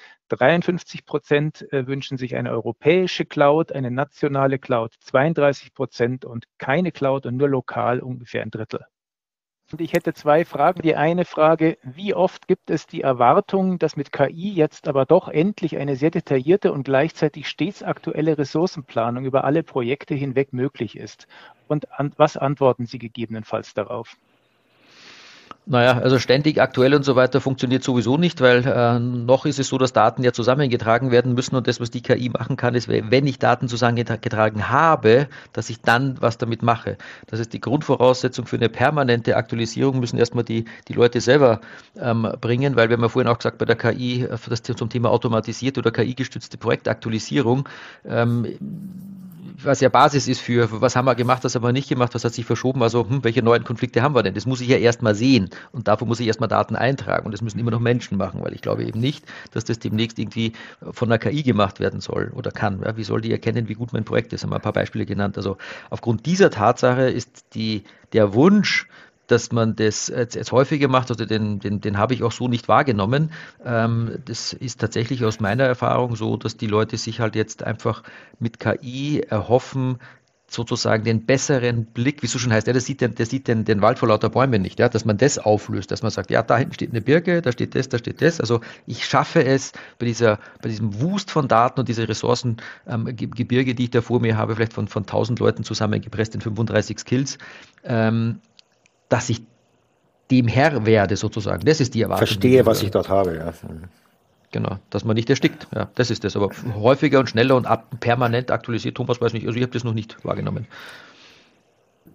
53% wünschen sich eine europäische Cloud, eine nationale Cloud 32% und keine Cloud und nur lokal ungefähr ein Drittel. Und ich hätte zwei Fragen. Die eine Frage, wie oft gibt es die Erwartung, dass mit KI jetzt aber doch endlich eine sehr detaillierte und gleichzeitig stets aktuelle Ressourcenplanung über alle Projekte hinweg möglich ist? Und was antworten Sie gegebenenfalls darauf? Naja, also ständig aktuell und so weiter funktioniert sowieso nicht, weil noch ist es so, dass Daten ja zusammengetragen werden müssen, und das, was die KI machen kann, ist, wenn ich Daten zusammengetragen habe, dass ich dann was damit mache. Das ist die Grundvoraussetzung für eine permanente Aktualisierung, müssen erstmal die Leute selber bringen, weil wir haben ja vorhin auch gesagt, bei der KI, das zum Thema automatisierte oder KI-gestützte Projektaktualisierung, was ja Basis ist für, was haben wir gemacht, was haben wir nicht gemacht, was hat sich verschoben, also welche neuen Konflikte haben wir denn? Das muss ich ja erstmal sehen, und dafür muss ich erstmal Daten eintragen, und das müssen immer noch Menschen machen, weil ich glaube eben nicht, dass das demnächst irgendwie von einer KI gemacht werden soll oder kann. Ja, wie soll die erkennen, wie gut mein Projekt ist? Haben wir ein paar Beispiele genannt. Also aufgrund dieser Tatsache ist der Wunsch, dass man das jetzt häufiger macht, also den habe ich auch so nicht wahrgenommen. Das ist tatsächlich aus meiner Erfahrung so, dass die Leute sich halt jetzt einfach mit KI erhoffen, sozusagen den besseren Blick, wie es so schon heißt, der sieht den Wald vor lauter Bäumen nicht, ja, dass man das auflöst, dass man sagt, ja, da hinten steht eine Birke, da steht das, da steht das. Also ich schaffe es bei diesem Wust von Daten und dieser Ressourcengebirge, die ich da vor mir habe, vielleicht von 1000 Leuten zusammengepresst in 35 Skills, dass ich dem Herr werde, sozusagen. Das ist die Erwartung. Verstehe, was ich dort habe, ja. Genau, dass man nicht erstickt. Ja, das ist das. Aber häufiger und schneller und permanent aktualisiert. Thomas weiß nicht, also ich habe das noch nicht wahrgenommen.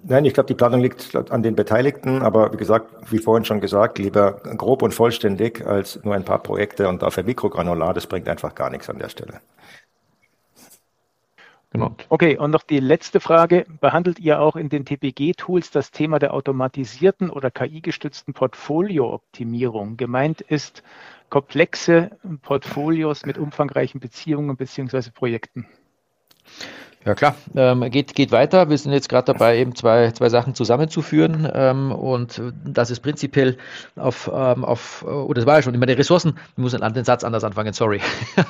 Nein, ich glaube, die Planung liegt an den Beteiligten, aber wie gesagt, wie vorhin schon gesagt, lieber grob und vollständig als nur ein paar Projekte und dafür Mikrogranular, das bringt einfach gar nichts an der Stelle. Genau. Okay, und noch die letzte Frage. Behandelt ihr auch in den TPG-Tools das Thema der automatisierten oder KI-gestützten Portfolio-Optimierung? Gemeint ist komplexe Portfolios mit umfangreichen Beziehungen bzw. Projekten. Ja klar, geht weiter. Wir sind jetzt gerade dabei, eben zwei Sachen zusammenzuführen und das ist prinzipiell oder das war ja schon, ich meine Ressourcen, ich muss den Satz anders anfangen, sorry.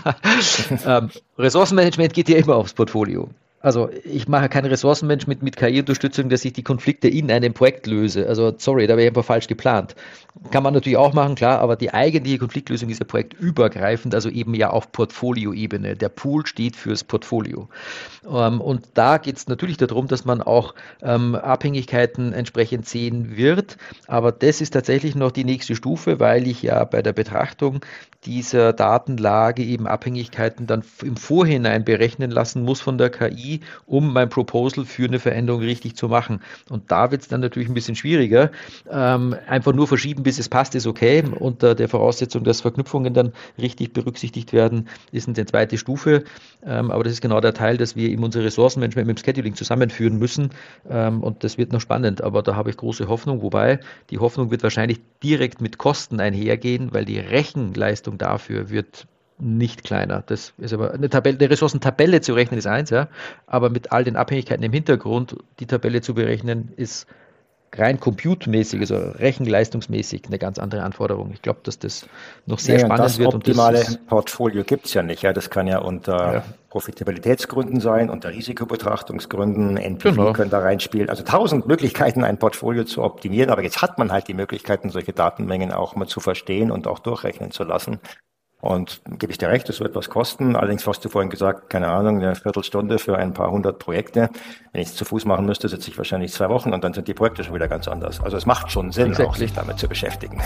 Ressourcenmanagement geht ja immer aufs Portfolio. Also ich mache kein Ressourcenmanagement mit KI-Unterstützung, dass ich die Konflikte in einem Projekt löse. Also sorry, da wäre ich einfach falsch geplant. Kann man natürlich auch machen, klar, aber die eigentliche Konfliktlösung ist ja projektübergreifend, also eben ja auf Portfolio-Ebene. Der Pool steht fürs Portfolio. Und da geht es natürlich darum, dass man auch Abhängigkeiten entsprechend sehen wird. Aber das ist tatsächlich noch die nächste Stufe, weil ich ja bei der Betrachtung dieser Datenlage eben Abhängigkeiten dann im Vorhinein berechnen lassen muss von der KI, um mein Proposal für eine Veränderung richtig zu machen. Und da wird es dann natürlich ein bisschen schwieriger. Einfach nur verschieben, bis es passt, ist okay. Unter der Voraussetzung, dass Verknüpfungen dann richtig berücksichtigt werden, ist eine zweite Stufe. Aber das ist genau der Teil, dass wir eben unsere Ressourcenmanagement mit dem Scheduling zusammenführen müssen. Und das wird noch spannend. Aber da habe ich große Hoffnung. Wobei die Hoffnung wird wahrscheinlich direkt mit Kosten einhergehen, weil die Rechenleistung dafür wird nicht kleiner. Das ist aber eine Ressourcentabelle zu rechnen ist eins, ja, aber mit all den Abhängigkeiten im Hintergrund die Tabelle zu berechnen ist rein compute-mäßig, also rechenleistungsmäßig eine ganz andere Anforderung. Ich glaube, dass das noch sehr spannend wird. Und das optimale Portfolio gibt es ja nicht. Ja, das kann ja unter Profitabilitätsgründen sein, unter Risikobetrachtungsgründen, NPV können da reinspielen. Also 1000 Möglichkeiten, ein Portfolio zu optimieren. Aber jetzt hat man halt die Möglichkeiten, solche Datenmengen auch mal zu verstehen und auch durchrechnen zu lassen. Und gebe ich dir recht, das wird was kosten. Allerdings hast du vorhin gesagt, keine Ahnung, eine Viertelstunde für ein paar hundert Projekte. Wenn ich es zu Fuß machen müsste, sitze ich wahrscheinlich 2 Wochen und dann sind die Projekte schon wieder ganz anders. Also es macht schon Sinn, auch sich damit zu beschäftigen.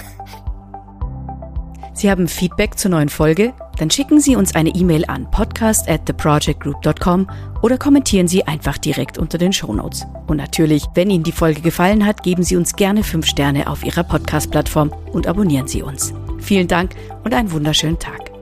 Sie haben Feedback zur neuen Folge? Dann schicken Sie uns eine E-Mail an podcast@theprojectgroup.com oder kommentieren Sie einfach direkt unter den Shownotes. Und natürlich, wenn Ihnen die Folge gefallen hat, geben Sie uns gerne 5 Sterne auf Ihrer Podcast-Plattform und abonnieren Sie uns. Vielen Dank und einen wunderschönen Tag.